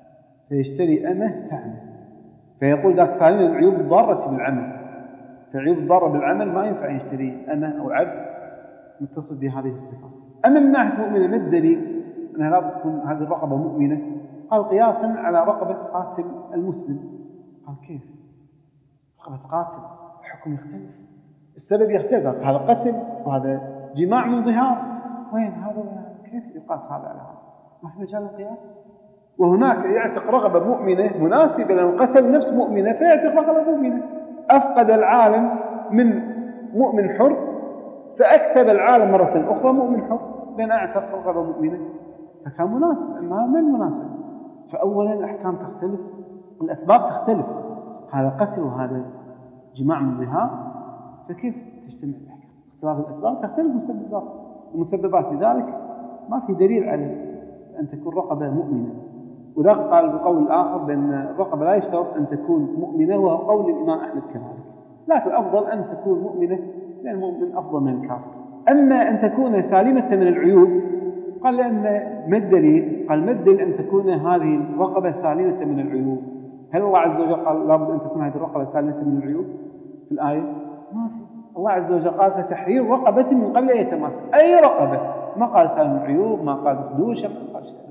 فيشتري أمة تعمل. فيقول ذاك سالمة من العيوب الضارة بالعمل. فالعيوب الضارة بالعمل ما ينفع يشتري أمة أو عبد متصل بهذه الصفات. أما من ناحية مؤمنة ما الدليل أنها لا تكون هذه الرقبة مؤمنة؟ قال قياسا على رقبة قاتل المسلم. قال كيف؟ رقبة قاتل الحكم يختلف، السبب يختلف، هذا قتل وهذا جماع من ظهار، وين هذا؟ كيف يقاس هذا على هذا؟ ما في مجال القياس. وهناك يعتق رقبة مؤمنة مناسبة للقتل نفس مؤمنة، فيعتق رقبة مؤمنة. أفقد العالم من مؤمن حر فأكسب العالم مرة أخرى مؤمن حر، بين أعتق رقبة مؤمنة، فكان مناسب. أما من مناسب؟ فأولا الأحكام تختلف، الأسباب تختلف، هذا قتل وهذا جماع من ظهار، فكيف تجتمع الأحكام؟ اختلاف الأسباب تختلف المسببات المسببات لذلك ما في دليل على أن تكون رقبة مؤمنة. وذلك قال بقول الآخر بأن الرقبة لا يشترط أن تكون مؤمنة، وهو قول الإمام أحمد كذلك، لكن الأفضل أن تكون مؤمنة، لأن المؤمن أفضل من الكافر. أما أن تكون سالمة من العيوب، قال لأن ما الدليل؟ قال ما الدليل أن تكون هذه الرقبة سالمة من العيوب؟ هل الله عز وجل قال لابد أن تكون هذه الرقبة سالمة من العيوب في الآية؟ ما في. الله عز وجل قال فتحرير رقبة من قبل أن يتماس، أي رقبة، ما قال سالم من العيوب، ما قال خدوشة، ما قال شيء،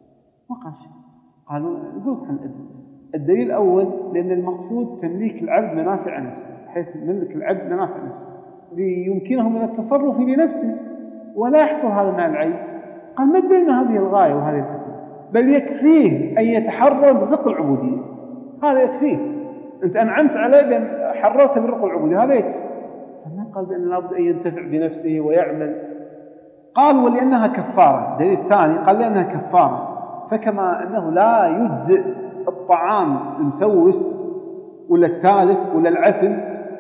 ما قال شيء. قالوا نقول عن الأدلة. الدليل الأول لأن المقصود تمليك العبد منافع نفسه، حيث ملك العبد منافع نفسه ليمكنه من التصرف لنفسه ولا يحصل هذا مع العيب. قال ما الدليل هذه الغاية وهذه الحكمة؟ بل يكفيه أن يتحرر برق العبودية، هذا يكفيه. أنت أنعمت عليه بأن حررت برق العبودية، هذا يكفي. فما قال بأن لابد أن ينتفع بنفسه ويعمل. قال ولأنها كفارة. الدليل الثاني قال لأنها كفارة، فكما أنه لا يجزئ الطعام المسوس ولا التالف ولا العفن،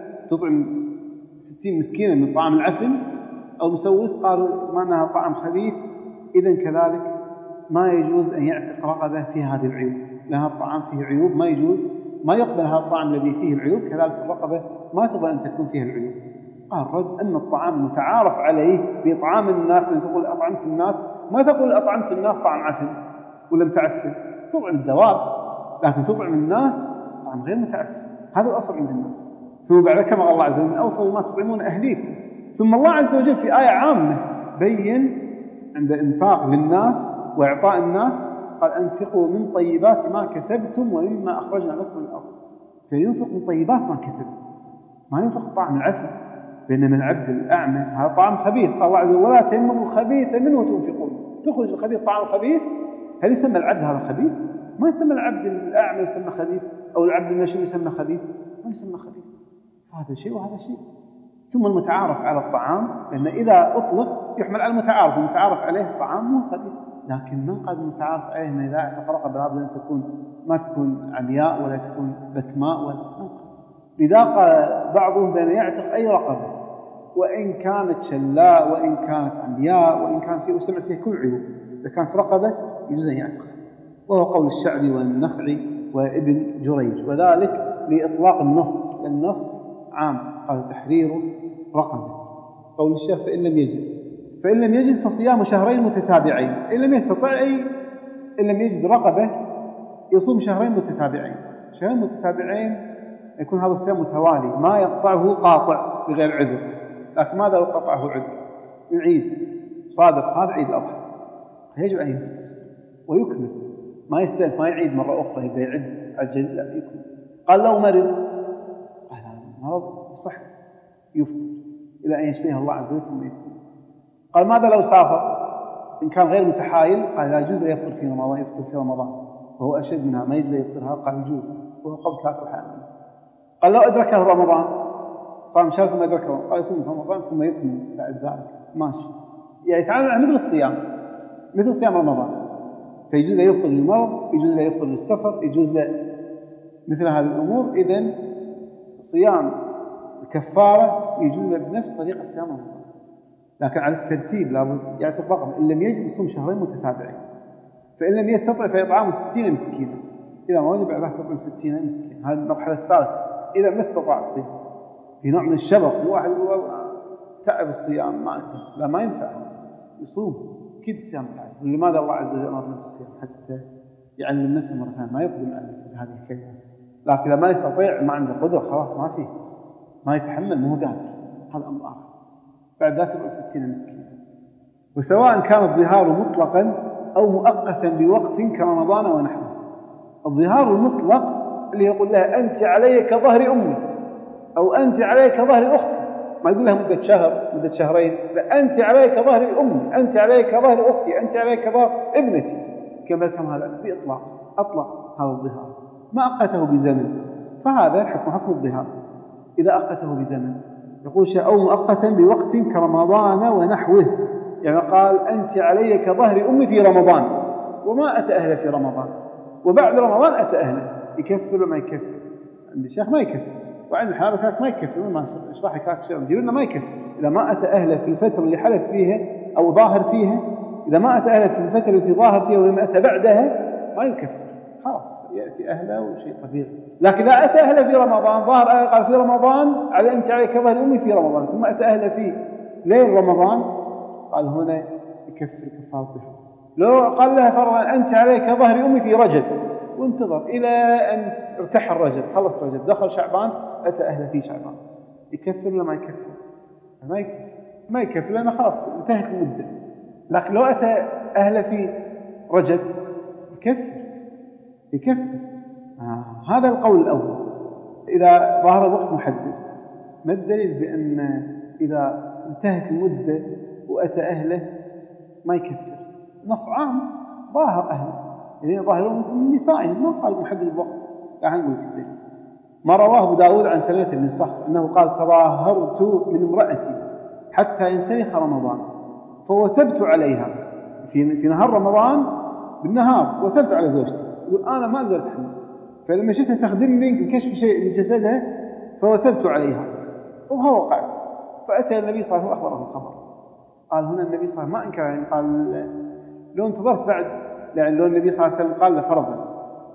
تطعم ستين مسكينا من طعام العفن أو مسوس، قالوا ما أنها طعام خبيث، إذن كذلك ما يجوز أن يعتق رقبة في هذه العيوب، لأن الطعام فيه عيوب ما يجوز، ما يقبل هذا الطعام الذي فيه العيوب، كذلك الرقبة ما تقبل أن تكون فيها العيوب. قال رد أن الطعام متعارف عليه بإطعام الناس، لأن تقول أطعمت الناس، ما تقول أطعمت الناس طعام عفن ولا متعفن، تطعم الدواب، لكن تطعم الناس طعام غير متعفن، هذا الأصل عند الناس. ثم بعد كما قال الله عز وجل أوصوا ما تطعمون أهليكم. ثم الله عز وجل في آية عامة بين عند إنفاق للناس وإعطاء الناس، قال أنفقوا من طيبات ما كسبتم ومما أخرجنا لكم من الأرض. فينفق من طيبات ما كسب، ما ينفق طعام العفن، بأن من العبد الأعمى هذا طعام خبيث. قال الله عز وجل ولا تيمموا الخبيث منه تنفقون، تخرج الخبيث طعام خبيث. هل يسمى العبد هذا خبيث؟ ما يسمى العبد الأعمى يسمى خبيث، أو العبد المشلول يسمى خبيث، ما يسمى خبيث. هذا شيء وهذا شيء. ثم المتعارف على الطعام، لأن إذا أطلق يحمل على المتعارف، المتعارف عليه الطعام مو خبيث، لكن من قال المتعارف عليه أن إذا اعتق رقبة لابد أن تكون ما تكون عمياء ولا تكون بكماء ولا ما. لذا قال بعضهم بأن يعتق أي رقبة وإن كانت شلاء وإن كانت عمياء وإن كان فيه وسمعت فيه كل عيوب، إذا كانت رقبة يجوز أن يعتق، وهو قول الشعبي والنخعي وابن جريج، وذلك لإطلاق النص، النص عام، قال تحرير رقبة. قول الشيخ فإن لم يجد فإن لم يجد فصيام شهرين متتابعين، إن لم يستطع أي إن لم يجد رقبة يصوم شهرين متتابعين. شهرين متتابعين يكون هذا الصيام متوالي ما يقطعه قاطع بغير عذر، لكن ماذا لو قطعه عذر؟ العيد صادف هذا عيد الأضحى، يجب أن يفطر ويكمل، ما يستلف ما يعيد مرة أخرى يبدأ يعد عجل، لا يكمل. قال لو مرض، قال مرض صح يفطر إلى أن يشفيه الله عز وجل ثم يكمل. قال ماذا لو سافر؟ إن كان غير متحايل قال لا يجوز يفطر في رمضان، يفطر في رمضان وهو أشد منها، ما يجوز يفطرها، قال يجوز وهو قبل ثلاث حامل. قال لو أدركه رمضان صام شهر ثم أدركه، قال يصوم في رمضان ثم يكمل بعد ذلك، ماشي. يعني يتعامل مثل الصيام، مثل صيام رمضان، فيجوز له يفطر للمرض، يجوز له يفطر للسفر، يجوز له مثل هذه الأمور. إذن صيام الكفارة يجوز له بنفس طريقة صيام رمضان، لكن على الترتيب لابد يعتق رقبة. إن لم يجد يصوم شهرين متتابعين، فإن لم يستطع فيطعام ستين مسكينا، إذا ما وجد بعد ذلك يطعم ستين مسكين. هذه المرحلة الثالثة إذا ما استطاع الصيام، في نوع من الشبق، واحد تعب الصيام ما أقدر، لا ما ينفع يصوم، أكيد الصيام تعب. لماذا الله عز وجل أمرنا بالصيام؟ حتى يعلم نفسه مرة ثانية ما يقدم على مثل هذه الكلمات. لكن إذا ما يستطيع ما عنده قدرة خلاص ما فيه، ما يتحمل، مو قادر، هذا أمر آخر. بعد ذلك يطعم ستين مسكين. وسواء كان الظهار مطلقا أو مؤقتا بوقت كرمضان ونحوه. الظهار المطلق اللي يقول لها أنت علي كظهر أمي، أو أنت علي كظهر أختي، ما يقول لها مدة شهر مدة شهرين، لا، أنت علي كظهر أمي، أنت علي كظهر أختي، أنت علي كظهر ابنتي، كما كم هذا بإطلاق، أطلق هذا الظهار، ما أقته بزمن، فهذا الحكم حكم الظهار إذا أقته بزمن. يقول شيء أو مؤقتا بوقت كرمضان ونحوه، يعني قال أنت علي كظهر أمي في رمضان وما أتى أهله في رمضان، وبعد رمضان أتى أهله، يكفر وما يكفر؟ عند الشيخ ما يكفر، وعند الحنابلة كذلك ما يكفر، ما اشرح كذلك شيء يقولون ما يكفر إذا ما أتى أهله في الفترة اللي حلف فيها أو ظاهر فيها، إذا ما أتى أهله في الفترة التي ظاهر فيها ولما أتى بعدها ما يكفر، خلاص يأتي أهله وشيء طبيعي. لكن إذا أتى أهله في رمضان، ظهر قال في رمضان على أنت عليك كظهر أمي في رمضان، ثم أتى أهله في ليل رمضان، قال هنا يكفر كفارة الظهار. لو قال لها فرضا أنت عليك كظهر أمي في رجب، وانتظر إلى أن ارتحل رجب، خلص رجب، دخل شعبان، أتى أهله في شعبان، يكفر ولا ما يكفر؟ ما يكفر، ما يكفر لأنه خلاص انتهت المدة. لكن لو أتى أهله في رجب يكفر، يكفر. آه. هذا القول الأول إذا ظهر وقت محدد. ما الدليل بأن إذا انتهت المدة وأتى أهله ما يكفر؟ نص عام ظاهر أهله، إذا ظاهرون من نسائهم، ما قال محدد الوقت. تعال نقول لك الدليل. ما رواه أبو داود عن سلمة بن صخر أنه قال تظاهرت من امرأتي حتى ينسلخ رمضان فوثبت عليها في في نهار رمضان بالنهار، وثبت على زوجتي، يقول أنا ما أقدر أتحمل، فلما شفتها تخدمني بكشف شيء من جسدها فوثبت عليها وها وقعت. فأتى النبي صلى الله عليه وسلم وأخبره الخبر. قال هنا النبي صلى الله عليه وسلم ما أنكر، يعني قال لو انتظرت بعد، يعني لو النبي صلى الله عليه وسلم قال له فرضا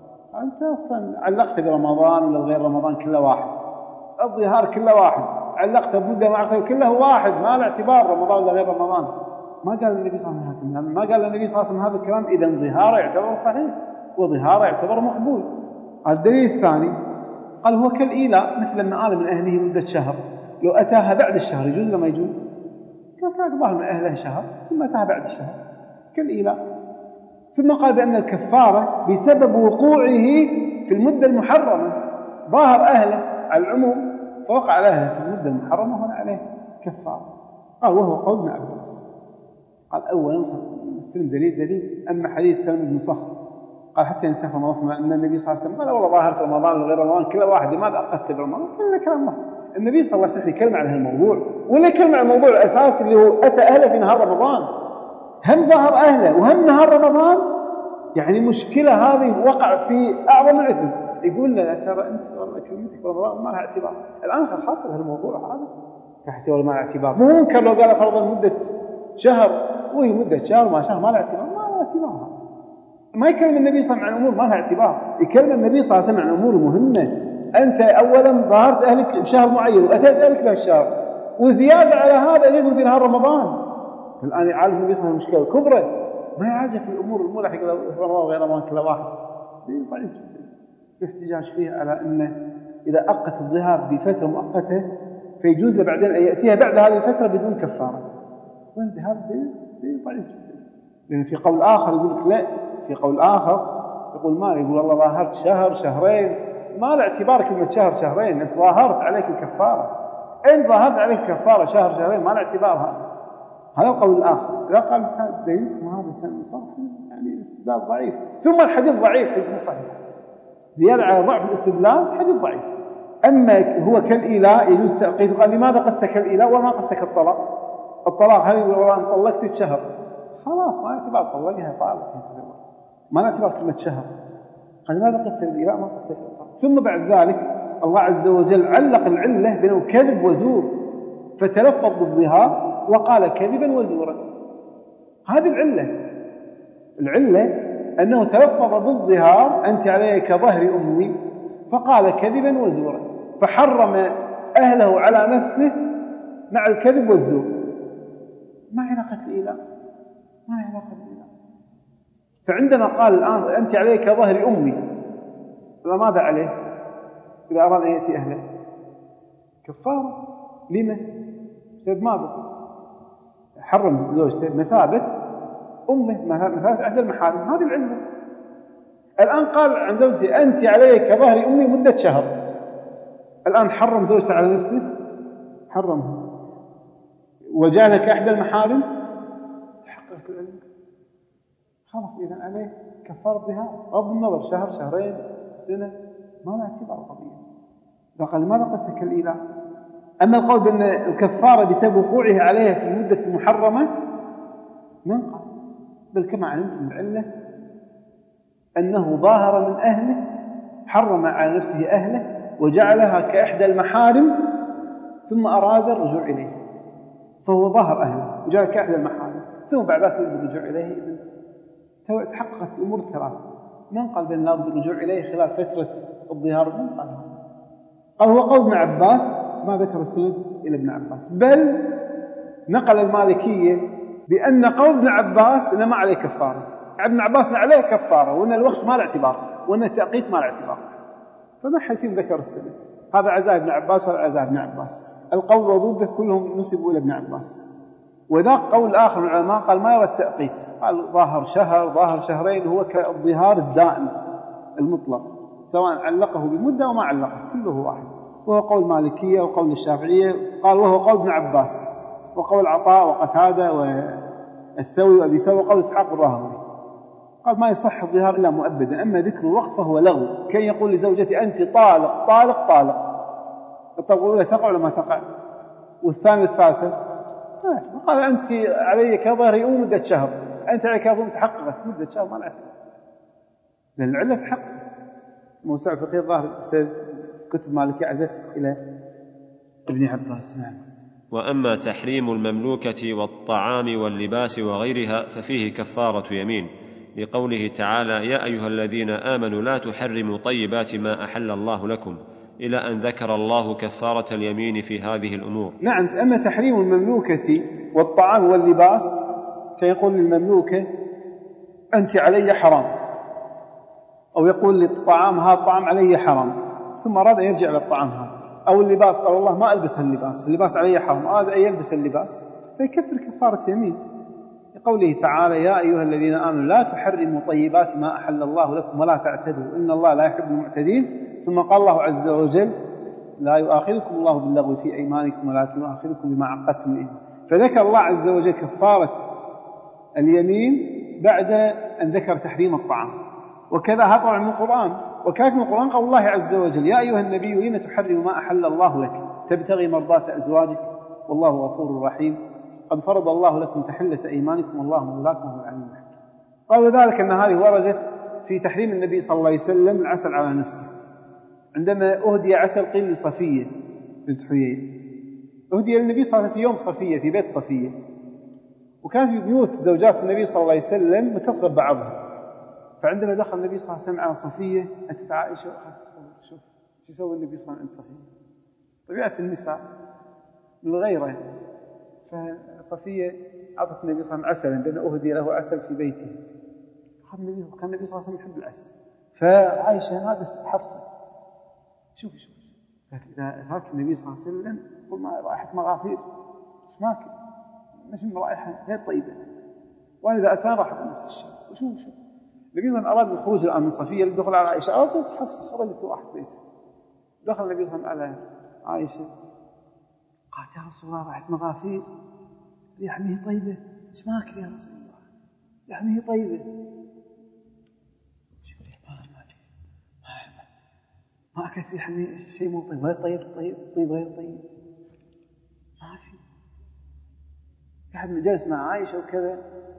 أنت أصلا علقت برمضان ولا غير رمضان كله واحد، الظهار كله واحد، علقت بمدة ما علقت كله واحد، ما له اعتبار رمضان ولا غير رمضان. ما قال النبي صلى الله عليه وسلم، ما قال النبي صلى الله عليه وسلم هذا الكلام إذا ظهاره يعتبر صحيح وظهاره يعتبر مقبول. الدليل الثاني قال هو كالإيلاء، مثل لما آل من أهله مدة شهر، لو أتاها بعد الشهر يجوز ولا ما يجوز؟ قال كان ظهر من أهله شهر ثم أتاها بعد الشهر كالإيلاء. ثم قال بأن الكفارة بسبب وقوعه في المدة المحرمة، ظاهر أهله على العموم فوقع على أهله في المدة المحرمة هنا عليه كفارة. قال وهو قول ابن عباس. قال أولا نستلم دليل دليل أما حديث سلمة بن صخر قال حتى ينسخ رمضان، أن النبي صلى الله عليه وسلم قال والله ظاهرت رمضان وغير رمضان كل واحد، لماذا أقدت برمضان؟ كل كلام الله. النبي صلى الله عليه وسلم يكلم عن هالموضوع ولا يكلم عن الموضوع الأساسي اللي هو أتى أهله في نهار رمضان، هم ظهر أهله وهم نهار رمضان. يعني مشكلة هذه وقع في أعظم الإثم. يقول لنا ترى أنت والله كلمتك رمضان ما لها اعتبار. الآن خاطر هالموضوع هذا كحتى ولا ما لها اعتبار. مو ممكن لو قال فرضا مدة شهر وهي مدة شهر ما شهر ما لها اعتبار، ما لها اعتبار. ما يكلم النبي صلى الله عليه وسلم عن أمور ما لها اعتبار، يكلم النبي صلى الله عليه وسلم عن أمور مهمة. أنت أولا ظهرت أهلك بشهر معين وأتيت أهلك بهالشهر، وزيادة على هذا أتيتم في نهار رمضان. الآن يعالج النبي صلى الله عليه وسلم المشكلة الكبرى، ما يعالج في الأمور الملحقة في رمضان وغير رمضان كل واحد. دي ضعيف جدا. الاحتجاج فيه على أنه إذا أقت الظهار بفترة مؤقتة فيجوز له بعدين أن يأتيها بعد هذه الفترة بدون كفارة. هذا دي ضعيف جدا. لأن في قول آخر يقول لك لا، في قول آخر يقول ما، يقول الله ظاهرت شهر شهرين، ما له اعتبار كلمة شهر شهرين، أنت ظاهرت عليك الكفارة، أنت ظاهرت عليك كفارة شهر شهرين، ما له اعتبار هذا. هذا القول الآخر. إذا قال هذا دليلكم هذا سن صح، يعني استدلال ضعيف. ثم الحديث ضعيف، حديث صحيح، زيادة على ضعف الاستدلال، حديث ضعيف. أما هو كالإيلاء يجوز تأقيته. قال لماذا قصت كالإيلاء وما قصتك الطلاق؟ الطلاق هل يقول والله أن طلقتك شهر خلاص ما اعتبار طلقها طالق، ما اعتبار كلمة شهر. قال لماذا قصت الإيلاء ما قصتك الطلاق؟ ثم بعد ذلك الله عز وجل علق العلة بينه كذب وزور، فتلفظ بالظهار وقال كذبا وزورا. هذه العلة. العلة أنه تلفظ بالظهار أنت علي كظهر أمي، فقال كذبا وزورا، فحرم أهله على نفسه مع الكذب والزور. ما علاقة الإيلاء؟ ما علاقة الإيلاء. فعندما قال الآن أنت علي كظهر أمي، فماذا عليه إذا أراد أن يأتي أهله؟ كفارة. لما؟ بسبب ماذا؟ حرم زوجته مثابة أمه، مثابة أحد المحارم. هذه العلة. الآن قال عن زوجتي أنت علي كظهر أمي مدة شهر، الآن حرم زوجته على نفسه، حرمها وجعلك أحد المحارم، تحققت العلة، خلاص إذن عليه كفارة ظهار بغض النظر شهر شهرين سنة، ما لا اعتبار القضية. فقال ماذا قصك الإيلاء؟ أما القول بأن الكفارة بسبب وقوعه عليها في المدة المحرمة من قال، بل كما علمتم العلة أنه ظاهر من أهله، حرم على نفسه أهله وجعلها كإحدى المحارم، ثم أراد الرجوع إليه، فهو ظاهر أهله وجعل كإحدى المحارم، ثم بعد ذلك يريد الرجوع إليه. إذن تحققت الأمور الثلاثة. من قال بأن لابد الرجوع إليه خلال فترة الظهار؟ من قال؟ قال هو قول ابن عباس، ما ذكر السند إلى ابن عباس، بل نقل المالكية بأن قول ابن عباس إنه ما عليه كفارة. ابن عباس عليه كفارة، وأن الوقت ما له اعتبار، وأن التأقيت ما له اعتبار، فما حد فيهم ذكر السند. هذا عزاء ابن عباس وهذا عزاء ابن عباس، القول وضده كلهم نسبوا إلى ابن عباس. وذاك قول آخر من العلماء قال ما يرى التأقيت، قال ظاهر شهر ظاهر شهرين هو كالظهار الدائم المطلق، سواء علقه بمدة أو ما علقه كله واحد. وهو قول مالكية وقول الشافعية، قال وهو قول ابن عباس وقول عطاء وقتادة والثوري وأبي ثور وقول إسحاق الراهوي. قال ما يصح الظهار إلا مؤبدا، أما ذكر الوقت فهو لغو، كي يقول لزوجتي أنت طالق طالق طالق، تقول له تقع ولا ما تقع، والثاني الثالثة قال أنت علي كظهري مدة شهر، أنت علي كظهري تحققت مدة شهر، ما نعتبر لأن العلة تحققت. موسوعة فقه الظاهر بسبب كتب مالكية عزت إلى ابن عباس. نعم. وأما تحريم المملوكة والطعام واللباس وغيرها ففيه كفارة يمين، لقوله تعالى يا أيها الذين آمنوا لا تحرموا طيبات ما أحل الله لكم، إلى أن ذكر الله كفارة اليمين في هذه الأمور. نعم. أما تحريم المملوكة والطعام واللباس فيقول للمملوكة أنت علي حرام، أو يقول للطعام هذا الطعام علي حرام، ثم أراد أن يرجع للطعام هذا، أو اللباس قال والله ما ألبس اللباس، اللباس علي حرام، أراد أن يلبس اللباس فيكفر كفارة يمين، لقوله تعالى يا أيها الذين آمنوا لا تحرموا طيبات ما أحل الله لكم ولا تعتدوا إن الله لا يحب المعتدين. ثم قال الله عز وجل لا يؤاخذكم الله باللغو في أيمانكم ولكن يؤاخذكم بما عقدتم الإيمان. فذكر الله عز وجل كفارة اليمين بعد أن ذكر تحريم الطعام، وكذا هذا طبعا من القرآن، وكذلك من القرآن قال الله عز وجل يا أيها النبي لم تحرم ما أحل الله لك تبتغي مرضات أزواجك والله غفور رحيم قد فرض الله لكم تحلة أيمانكم والله مولاكم وهو العليم الحكيم. قال ذلك أن هذه وردت في تحريم النبي صلى الله عليه وسلم العسل على نفسه، عندما أهدي عسل قيل لصفية بنت حيي، أهدي للنبي صلى الله عليه وسلم في يوم صفية في بيت صفية، وكان في بيوت زوجات النبي صلى الله عليه وسلم متصلة بعضها. فعندما دخل النبي صلى الله عليه وسلم على صفية أتت عائشة شوف شو يسوي النبي صلى الله عليه وسلم عند صفية، طبيعة النساء من الغيرة. فصفية أعطت النبي صلى الله عليه وسلم عسلا، بأن أهدي له عسل في بيته، كان النبي صلى الله عليه وسلم يحب العسل. فعائشة نادت حفصة شوف شوف إذا ترك النبي صلى الله عليه وسلم قل ما رائحة مغافير اسماك نشم رائحة غير طيبة، وأنا إذا أتى راح أقول نفس الشيء. وشوف شوف النبي صلى الله عليه وسلم أراد الخروج الآن من صفية للدخول على عائشة، أرادت حفصة خرجت وراحت بيتها. دخل النبي صلى الله عليه وسلم على عائشة قالت يا رسول الله رائحة مغافير لحمه طيبة، ايش ماكل يا رسول الله لحمه طيبة؟ شوف ما ما ما أكلت في حمه شيء مو طيب، ولا طيب طيب طيب غير طيب ما في. أحد من جلس مع عائشة وكذا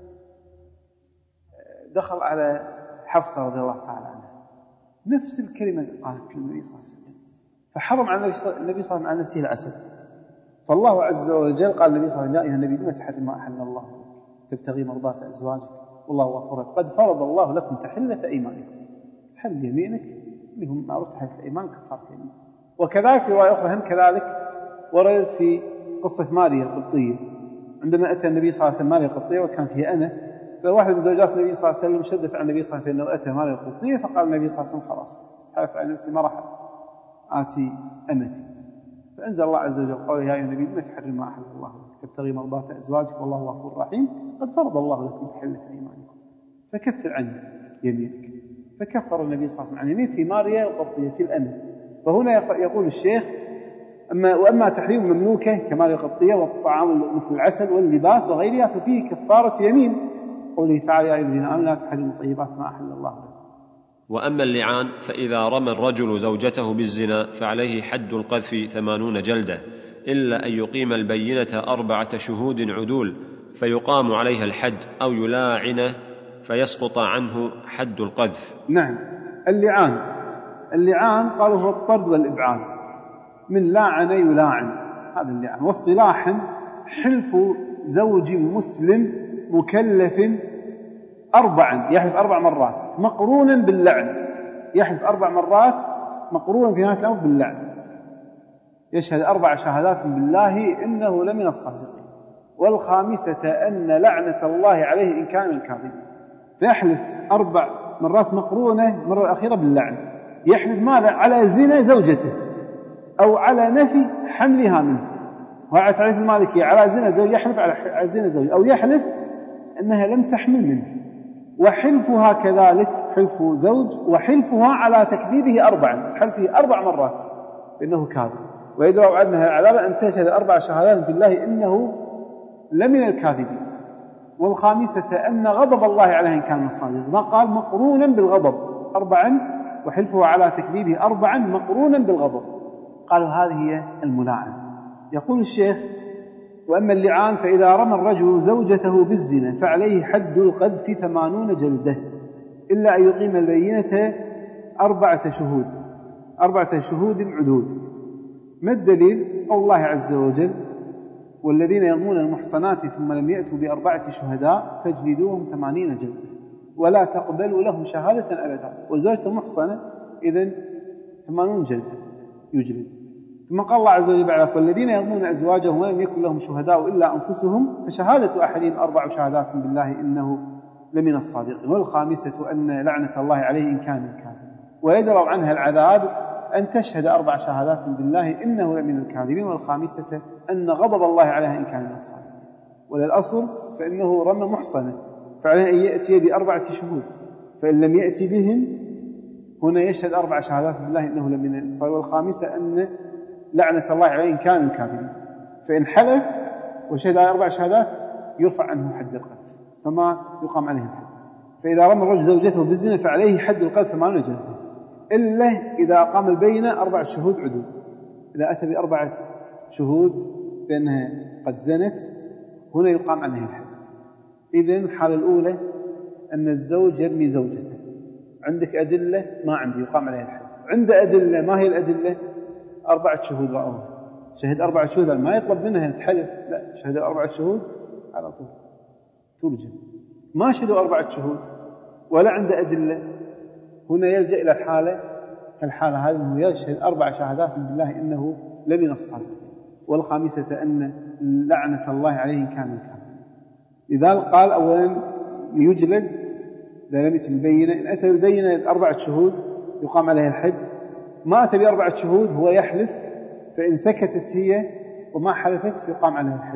دخل على حفصة رضي الله تعالى عنها نفس الكلمة قالت النبي صلى الله عليه وسلم، فحرم على النبي صلى الله عليه وسلم على نفسه العسل. فالله عز وجل قال النبي صلى الله عليه وسلم يا أيها النبي لم تحرم ما أحل الله لك تبتغي مرضات أزواجك والله غفور قد فرض الله لكم تحلة أيمانكم. تحل يمينك اللي هم معروف تحلة أيمان كفارة يمين. وكذلك رواية أخرى هم كذلك وردت في قصة ماريا القبطية، عندما أتى النبي صلى الله عليه وسلم ماريا القبطية وكانت هي أنا، فواحد من زوجات النبي صلى الله عليه وسلم شدت على النبي صلى الله عليه وسلم فإنه أتى ماريا القبطية، فقال النبي صلى الله عليه وسلم خلاص حلف على نفسي ما راح آتي أمتي. فأنزل الله عز وجل قال يا أيها النبي لم تحرم ما أحل الله لك تبتغي مرضات أزواجك والله غفور رحيم قد فرض الله لكم تحلة أيمانكم فكفر عنه يمينك. فكفر النبي صلى الله عليه وسلم عن يمين في ماريا القبطية في الأمن. فهنا يقول الشيخ أما وأما تحريم مملوكة كماريا القبطية والطعام مثل العسل واللباس وغيرها ففيه كفارة يمين قوله تعالى يا أيها الذين آمنوا لا تحرموا طيبات ما أحل الله لكم. وأما اللعان فإذا رمى الرجل زوجته بالزنا فعليه حد القذف ثمانون جلدة، إلا أن يقيم البينة أربعة شهود عدول فيقام عليها الحد أو يلاعنه فيسقط عنه حد القذف. نعم. اللعان اللعان قالوا هو الطرد والإبعاد من لاعن يلاعن، هذا اللعان. واصطلاحا حلف زوج مسلم مكلف أربعا، يحلف أربع مرات مقرونا باللعن، يحلف أربع مرات مقرونا في هذا الأمر باللعن، يشهد أربع شهادات بالله إنه لمن الصادقين، والخامسة أن لعنة الله عليه إن كان من الكاذبين. فيحلف أربع مرات مقرونة، مرة الأخيرة باللعن. يحلف ماذا؟ على زنا زوجته أو على نفي حملها منه، وهذا تعريف المالكية، على زنا زوج، يحلف على زنا زوج، أو يحلف أنها لم تحمل منه. وحلفها كذلك حلف زوج، وحلفها على تكذيبه أربعا، تحلفه أربع مرات إنه كاذب، ويدرأ عنها العذاب أن تشهد أربع شهادات بالله إنه لمن الكاذبين. والخامسة أن غضب الله عليه إن كان من الصادقين، ما قال مقرونا بالغضب أربعا، وحلفه على تكذيبه أربعا مقرونا بالغضب. قالوا هذه هي الملاعنة. يقول الشيخ: وأما اللعان فإذا رمى الرجل زوجته بالزنا فعليه حد القذف ثمانون جلدة، إلا أن يقيم البينة أربعة شهود أربعة شهود عدود. ما الدليل؟ قول الله عز وجل: والذين يرمون المحصنات ثم لم يأتوا بأربعة شهداء فاجلدوهم ثمانين جلدة ولا تقبلوا لهم شهادة أبدا. وزوجة المحصنة إذن ثمانون جلدة يجلد. ثم قال الله عز وجل بعد: والذين يرمون أزواجهم ولم يكن لهم شهداء إلا أنفسهم فشهادة أحدهم أربع شهادات بالله إنه لمن الصادقين. والخامسة أن لعنة الله عليه إن كان من كاذب، ويدرأ عنها العذاب أن تشهد أربع شهادات بالله إنه لمن الكاذبين. والخامسة أن غضب الله عليها إن كان من الصادقين. وللأصل فإنه رمى محصنة، فعليه أن يأتي بأربعة شهود، فإن لم يأتي بهم هنا يشهد أربع شهادات بالله إنه لمن الصادقين. والخامسة أن لعنة الله عليه إن كان من الكاذبين، فإن حلف وشهد أربع شهادات يرفع عنه حد القذف، فما يقام عليه الحد. فإذا رمى الرجل زوجته بالزنا فعليه حد القذف ثمانون جلدة، إلا إذا قام البينة أربعة شهود عدود. إذا أتى بأربعة شهود بأنها قد زنت هنا يقام عليه الحد. إذن الحالة الأولى أن الزوج يرمي زوجته، عندك أدلة؟ ما عندي، يقام عليه الحد. عند أدلة، ما هي الأدلة؟ أربعة شهود رأوها، شهد أربعة شهود، ما يطلب منها أن تحلف، لا، شهد أربعة شهود على طول ترجم. ما شهدوا أربعة شهود ولا عنده أدلة، هنا يلجأ إلى الحالة الحالة هذه أنه يشهد أربع شهادات بالله إنه لمن الصادقين. والخامسة أن لعنة الله عليه إن كان من كاذب. لذلك قال أولا يجلد إذا لم يتم البينة. إن أتى بالبينة أربعة شهود يقام عليه الحد. ما أتى بأربعة شهود هو يحلف، فإن سكتت هي وما حلفت يقام عليها الحد.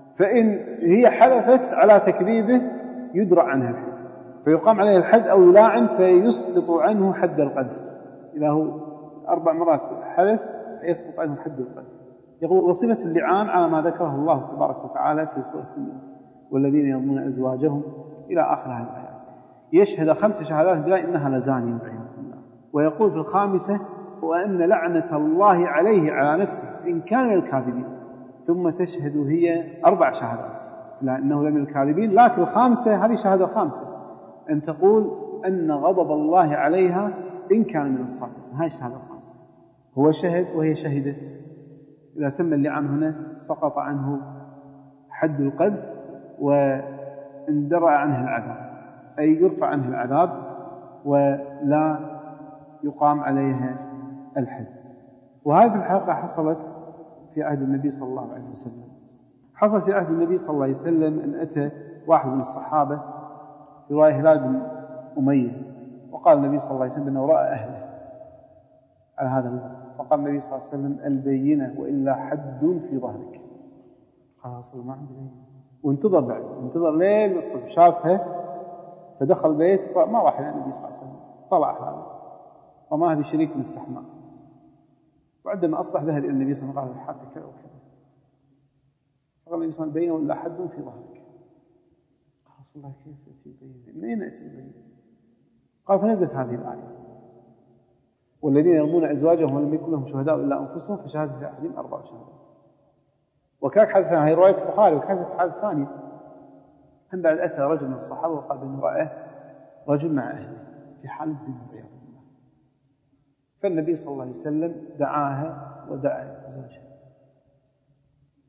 فإن هي حلفت على تكذيبه يدرع عنها الحد، فيقام عليه الحد أو يلاعن فيسقط عنه حد القذف. إذا هو أربع مرات حلف يسقط عنه حد القذف. يقول: وصفة اللعان على ما ذكره الله تبارك وتعالى في سورة والذين يرمون أزواجهم إلى آخر هذه الآيات. يشهد خمس شهادات بالله إنها لزانية والعياذ بالله. ويقول في الخامسة: وأن لعنة الله عليه على نفسه إن كان من الكاذبين. ثم تشهد هي أربع شهادات لأنه لمن الكاذبين، لكن الخامسة هذه شهادة خامسة أن تقول أن غضب الله عليها إن كان من الصادقين. هاي الشهادة الخامسة. هو شهد وهي شهدت. إذا تم اللعان هنا سقط عنه حد القذف واندرأ عنه العذاب، أي يرفع عنه العذاب ولا يقام عليها الحد. وهذه في الحقيقة حصلت في عهد النبي صلى الله عليه وسلم. حصل في عهد النبي صلى الله عليه وسلم أن أتى واحد من الصحابة في رواية هلال بن أمية، وقال النبي صلى الله عليه وسلم أنه رأى أهله على هذا الوضع. فقال النبي صلى الله عليه وسلم: البينة وإلا حد في ظهرك. قال رسول الله: ما عندي بينة. وانتظر بعد انتظر ليل الصبح، شافها فدخل البيت، ما راح إلى النبي صلى الله عليه وسلم، طلع هذا وما هي بشريك من السحماء. وعندما أصبح ذهب إلى النبي صلى الله عليه وسلم قال: الحق كذا وكذا. فقال النبي صلى الله عليه وسلم: البينة وإلا حد في ظهرك. قال رسول الله: كيف أتي البينة؟ من أين أتي البينة؟ قال: فنزلت هذه الآية: والذين يرمون أزواجهم ولم يكن لهم شهداء إلا أنفسهم فشهادة في أحدهم أربع شهادات. وكان حدث هي رواية البخاري. وكانت حدث ثانية هم بعد أتى رجل من الصحابة وقال بأنه رأى رجل مع أهله في حالة زنا والعياذ بالله. فالنبي صلى الله عليه وسلم دعاها ودعا زوجها،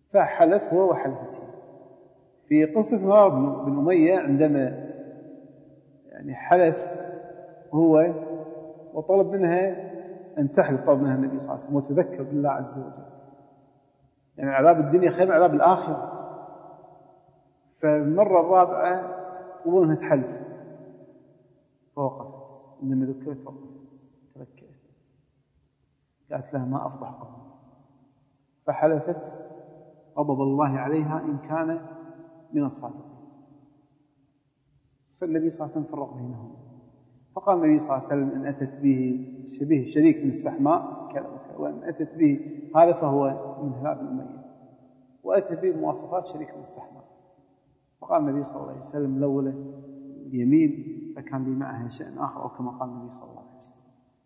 فحلف هو وحلفته. في قصة مرار بن أمية عندما يعني حلف هو وطلب منها أن تحلف، طلب منها النبي صلى الله عليه وسلم وتذكر بالله عز وجل، يعني عذاب الدنيا خير من عذاب الآخرة. فالمرة الرابعة طلبوا منها تحلف فوقفت، عندما ذكرت وقفت تركت، قالت لها ما أفضح قوم، فحلفت غضب الله عليها إن كان من الصادقين. فالنبي صلى الله عليه وسلم فرق بينهم، فقال النبي صلى الله عليه وسلم إن أتت به شبيه شريك من السحماء كذا وكذا، وإن أتت به هذا فهو من هلال الأمية، وأتت به مواصفات شريك من السحماء. فقال النبي صلى الله عليه وسلم لولا اليمين فكان لي معها شأن آخر، أو كما قال النبي صلى الله عليه وسلم.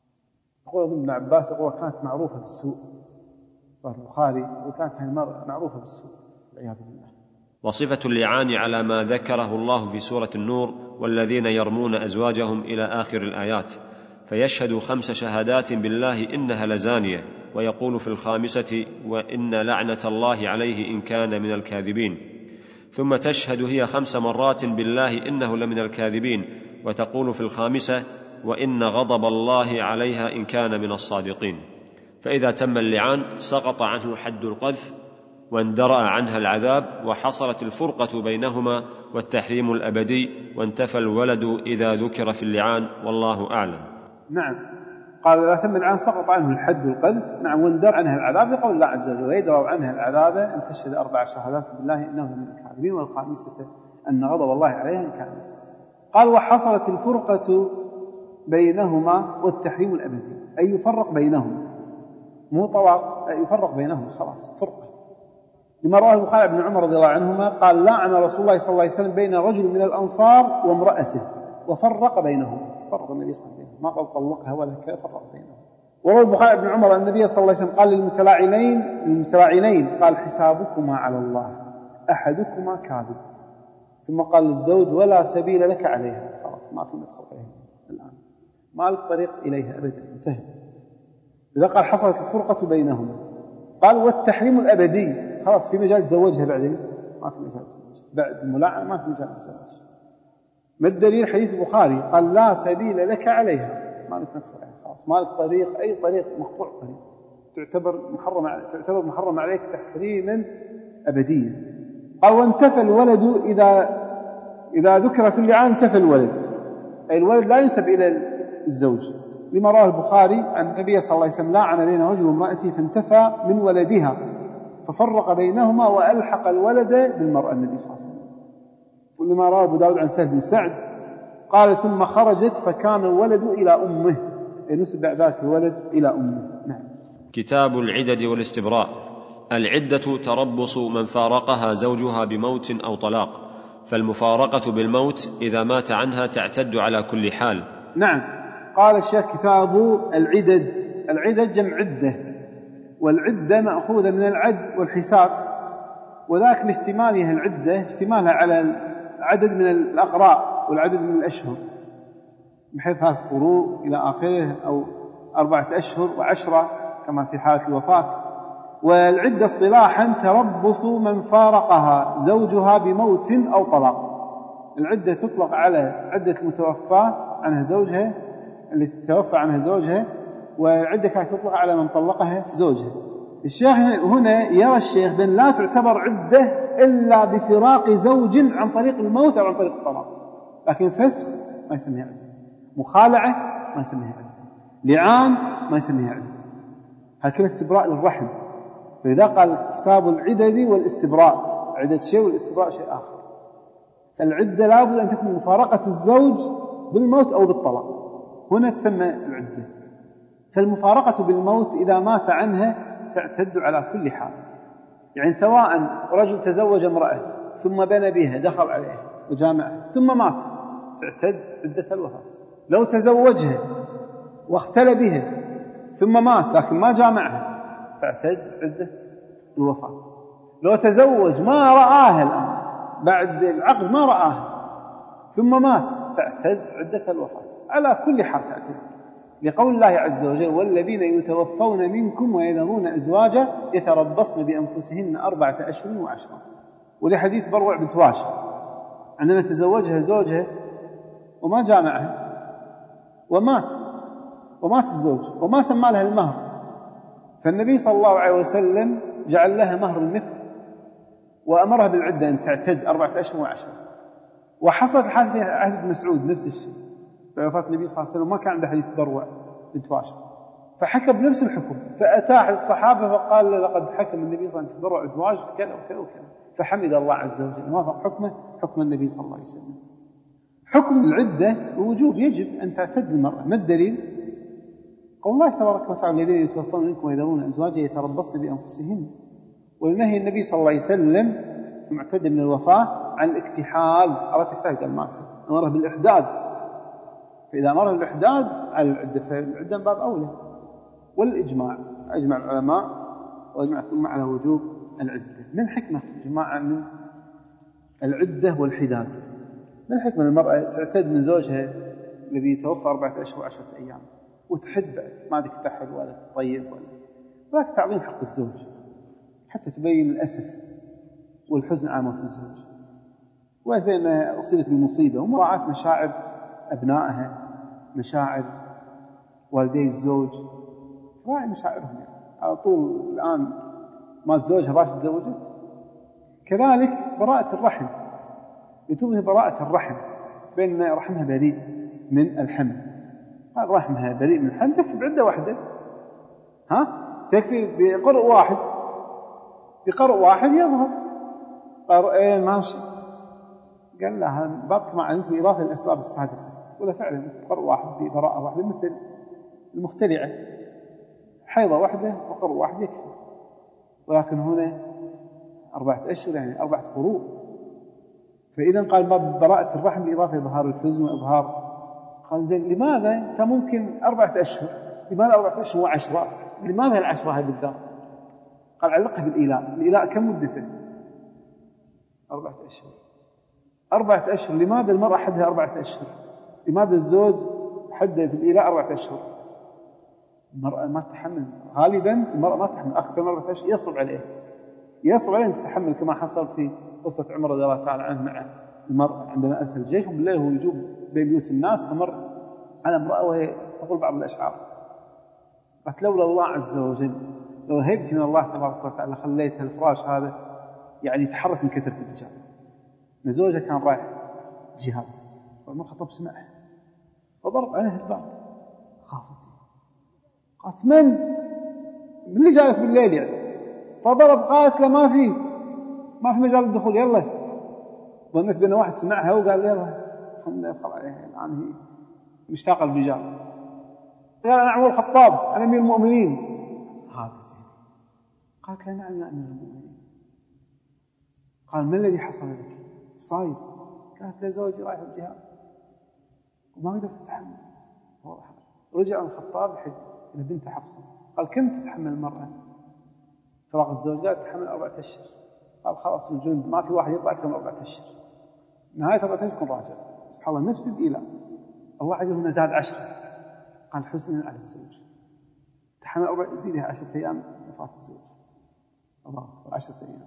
يقول ابن عباس يقول كانت معروفة بالسوء، رواه البخاري، وكانت هذه المرأة معروفة بالسوء والعياذ بالله. وصفة اللعان على ما ذكره الله في سورة النور والذين يرمون أزواجهم إلى آخر الآيات، فيشهد خمس شهادات بالله إنها لزانية، ويقول في الخامسة وإن لعنة الله عليه إن كان من الكاذبين، ثم تشهد هي خمس مرات بالله إنه لمن الكاذبين، وتقول في الخامسة وإن غضب الله عليها إن كان من الصادقين. فإذا تم اللعان سقط عنه حد القذف واندرأ عنها العذاب، وحصلت الفرقة بينهما والتحريم الأبدي، وانتفى الولد إذا ذكر في اللعان، والله أعلم. نعم، قال إذا تم اللعان سقط عنه الحد القذف، نعم، واندرأ عنها العذاب لقول الله عز وجل ويدرأ عنها العذاب أن تشهد أربع شهادات بالله إنه من الكاذبين، والخامسة أن غضب الله عليها إن كان من الصادقين. قال وحصلت الفرقة بينهما والتحريم الأبدي، أي يفرق بينهم، مو طلاق، يفرق بينهم خلاص فرقة. لما رواه البخاري بن عمر رضي الله عنهما قال لعن رسول الله صلى الله عليه وسلم بين رجل من الأنصار وامرأته وفرق بينهم، فرق النبي صلى الله عليه وسلم، ما قال طلقها ولا كذا، فرق بينهم. وروى البخاري بن عمر أن النبي صلى الله عليه وسلم قال للمتلاعنين المتلاعنين قال حسابكما على الله أحدكما كاذب، ثم قال للزوج ولا سبيل لك عليها، خلاص ما في مدخل عليها الآن، ما لك طريق إليها أبدا، انتهى. إذا قال حصلت الفرقة بينهما، قال والتحريم الأبدي، خلاص في مجال تزوجها بعدين، ما في مجال تزوجها بعد الملاعنة، ما في مجال الزواج. ما الدليل؟ حديث البخاري قال لا سبيل لك عليها، ما لك مدخل عليها، خلاص ما لك طريق، أي طريق مقطوع طريق، تعتبر محرم تعتبر محرم عليك تحريما أبديا. قال وانتفى الولد إذا إذا ذكر في اللعان انتفى الولد، أي الولد لا ينسب إلى الزوج، لما رواه البخاري أن النبي صلى الله عليه وسلم لعن بين رجل وامرأته فانتفى من ولدها ففرق بينهما وألحق الولد بالمرأة النبي صلى الله عليه وسلم. ولما رواه أبو داود عن سهل بن سعد قال ثم خرجت فكان الولد إلى أمه، أي نسب بعد ذلك الولد إلى أمه. نعم. كتاب العدد والاستبراء. العدة تربص من فارقها زوجها بموت أو طلاق، فالمفارقة بالموت إذا مات عنها تعتد على كل حال. نعم. قال الشيخ كتاب العدد، العدد جمع عدة، والعدة مأخوذة من العد والحساب، وذاك لاشتمالها العدة اشتمالها على عدد من الأقراء والعدد من الأشهر، بحيث ثلاث قروء إلى آخره، أو أربعة أشهر وعشرة كما في حالة الوفاة. والعدة اصطلاحا تربص من فارقها زوجها بموت أو طلاق. العدة تطلق على عدة المتوفى عنها زوجها، التي توفى عنها زوجها، والعدة كانت تطلق على من طلقها زوجها. الشيخ هنا يرى الشيخ بأن لا تعتبر عدة إلا بفراق زوج عن طريق الموت أو عن طريق الطلاق، لكن فسخ ما يسميها عدة، مخالعة ما يسميها عدة، لعان ما يسميها عدة، هكذا استبراء للرحم. فإذا قال كتاب العدد والاستبراء، عدة شيء والاستبراء شيء آخر. فالعدة لابد أن تكون مفارقة الزوج بالموت أو بالطلاق، هنا تسمى العدة. فالمفارقة بالموت إذا مات عنها تعتد على كل حال، يعني سواء رجل تزوج امرأة ثم بنى بها دخل عليها وجامعها ثم مات تعتد عدة الوفاة. لو تزوجها واختل بها ثم مات لكن ما جامعها تعتد عدة الوفاة. لو تزوج ما رآها الآن بعد العقد ما رآها ثم مات تعتد عدة الوفاة، على كل حال تعتد، لقول الله عز وجل والذين يتوفون منكم ويذرون أزواجا يتربصن بأنفسهن أربعة أشهر وعشرة. ولحديث بروع بنت واشق عندما تزوجها زوجها وما جامعها ومات ومات الزوج وما سمى لها المهر، فالنبي صلى الله عليه وسلم جعل لها مهر المثل وأمرها بالعدة أن تعتد أربعة أشهر وعشرة. وحصلت الحادثة في عهد ابن مسعود نفس الشيء، بوفاة النبي صلى الله عليه وسلم ما كان عنده حديث بروع بنت واشر، فحكم بنفس الحكم، فأتاح الصحابة فقال لقد حكم النبي صلى الله عليه وسلم في بروع بنت واشر كذا وكذا وكذا، فحمد الله عز وجل وافق حكمه حكم النبي صلى الله عليه وسلم. حكم العدة ووجوب يجب أن تعتد المرأة. ما الدليل؟ قول الله تبارك وتعالى الذين يتوفون منكم ويذرون أزواجا يتربصن بأنفسهن، ولنهي النبي صلى الله عليه وسلم المعتدة من الوفاة عن الاكتحال. أردت اكتحال قال ما أمره بالإحداد، فإذا أمره بالإحداد على العدة فالعدة باب أولى. والإجماع أجمع العلماء وأجمع الأمة على وجوب العدة. من حكمة جماعة من العدة والحداد؟ من حكمة المرأة تعتد من زوجها الذي يتوفى أربعة أشهر وعشرة أيام وتحد بعد، ما تكتحل ولا تطيب ولا، ولكن تعظيم حق الزوج حتى تبين الأسف والحزن على موت الزوج، وتبين أنها أصيبت بمصيبة، ومراعاة مشاعر أبنائها، مشاعر والدي الزوج، تراعي مشاعرهم. يعني على طول الآن ما زوجها باش تزوجت. كذلك براءة الرحم، يتوه براءة الرحم بين رحمها بريء من الحمل. هذا رحمها بريء من الحمل تكفي بعدة واحدة، ها تكفي بقرء واحد، بقرء واحد يظهر قرئين ماشي. قال لها بابك ما علمت بإضافة الأسباب السادسة، ولا فعلا قرء واحد ببراءة واحدة مثل المختلعة، حيضة واحدة وقرء واحد يكفي. ولكن هنا أربعة أشهر يعني أربعة قروء. فإذا قال باب براءة الرحم بإضافة إظهار الحزن وإظهار. قال لماذا كان ممكن أربعة أشهر؟ لماذا أربعة أشهر وعشرة؟ لماذا العشرة هذه بالذات؟ قال علقها بالإيلاء. الإيلاء كم مدته؟ أربعة أشهر. أربعة أشهر. لماذا المرأة حدها أربعة أشهر؟ لماذا الزوج حده في الإيلاء أربعة أشهر؟ المرأة ما تتحمل، غالبا المرأة ما تتحمل أكثر من أربعة أشهر، يصعب عليه يصعب عليه أن تتحمل، كما حصل في قصة عمر رضي الله تعالى عنه مع المرأة عندما أرسل الجيش، وبالليل هو يجوب بين بيوت الناس، فمر على امرأة وهي تقول بعض الأشعار، قالت لولا الله عز وجل، لو هيبتي من الله تبارك وتعالى خليت الفراش هذا يعني يتحرك من كثرة الرجال. زوجها كان رايح جهاد، وعمر خطب سمعه وضرب عليه الباب، خافت، قالت من؟ من اللي جايك بالليل يعني؟ فضرب، قالت له ما في ما في مجال الدخول، يلا. ظنت بأن واحد سمعها وقال يلا خلنا ندخل عليها، الآن هي مشتاقة للرجال. قال أنا عمر الخطاب، أنا أمير المؤمنين. هابت، قالت له نعم يا أمير المؤمنين. قال ما الذي حصل لك؟ صايد. قالت له زوجي رايح الجهاد وما قدرت تتحمل. رجع الخطاب حج إلى بنت حفصة، قال كم تتحمل المرأة فراق الزوج؟ قالت تتحمل أربعة أشهر. قال خلاص الجند ما في واحد يطلع أكثر من أربعة أشهر، نهاية أربعة أشهر تكون راجع. سبحان الله، نفس الإيلاء الله عز وجل زاد عشرة. قال حزنا على الزوج، تحمل أربعة، زيدها عشرة أيام وفاة الزوج. الله أكبر، عشرة أيام.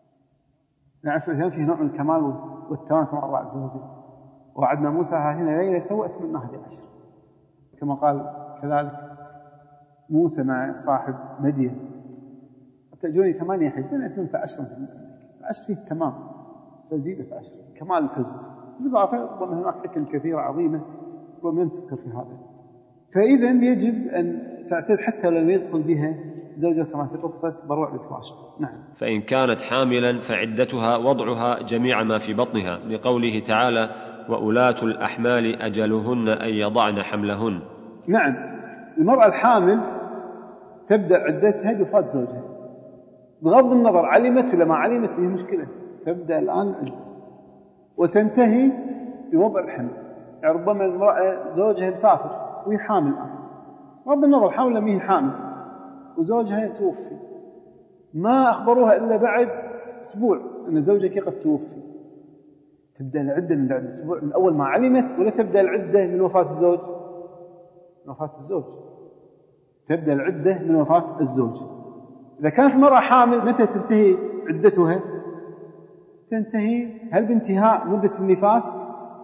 عشرة أيام فيه نوع من الكمال والتمام كما الله عز وجل. وعدنا موسى هنا ليلة وأتممناها بعشر، كما قال كذلك موسى مع صاحب مدين تأجوني ثمانية حج، من أتممت عشرا، العشر فيه التمام فزيدت عشر، كمال الحزن. بالإضافة ربما هناك حكم كثيرة عظيمة ربما لم تذكر في هذا. فإذا يجب أن تعتد حتى لو يدخل بها زوجها كما في قصة بروع بنت واشر. نعم. فإن كانت حاملا فعدتها وضعها جميع ما في بطنها، لقوله تعالى وأولاة الأحمال أجلهن أن يضعن حملهن. نعم، المرأة الحامل تبدأ عدتها بوفاة زوجها، بغض النظر علمت ولا ما علمت به مشكلة، تبدأ الآن عدة وتنتهي بوضع الحمل. يعني ربما المرأة زوجها مسافر وهي حامل الآن، بغض النظر حامل ولا هي حامل، وزوجها يتوفي، ما أخبروها إلا بعد أسبوع أن زوجك قد توفي، تبدأ العدة من بعد أسبوع من أول ما علمت، ولا تبدأ العدة من وفاة الزوج؟ من وفاة الزوج تبدأ العدة من وفاة الزوج. إذا كانت المرأة حامل متى تنتهي عدتها؟ تنتهي هل بانتهاء مدة النفاس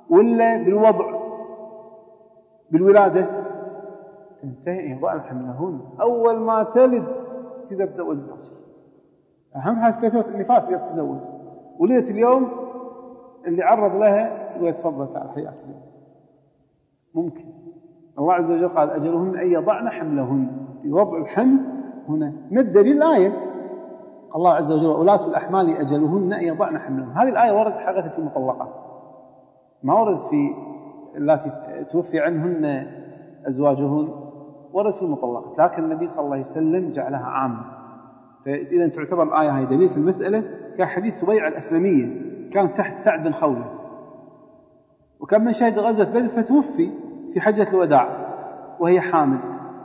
ولا بالوضع بالولادة؟ تنتهي يضعن حملهن. أول ما تلد تقدر تزوج بكر. أهم حاجة فترة النفاس تقدر تزوج. ولدت اليوم اللي عرض لها يقول تفضل تعال حياك اليوم. ممكن. الله عز وجل قال أجلهن أن يضعن حملهن. في وضع الحمل هنا مد للآية. الله عز وجل وأولاة الأحمال أجلهن أن يضعن حملهن. هذه الآية وردت حقيقة في المطلقات، ما ورد في التي توفي عنهن أزواجهن، ورد في المطلقات، لكن النبي صلى الله عليه وسلم جعلها عامة. فإذا تعتبر الآية هذه دليل في المسألة. كحديث سبيعة الأسلمية كانت تحت سعد بن خولة، وكان من شهد غزوة بدر فتوفي في حجة الوداع وهي حامل،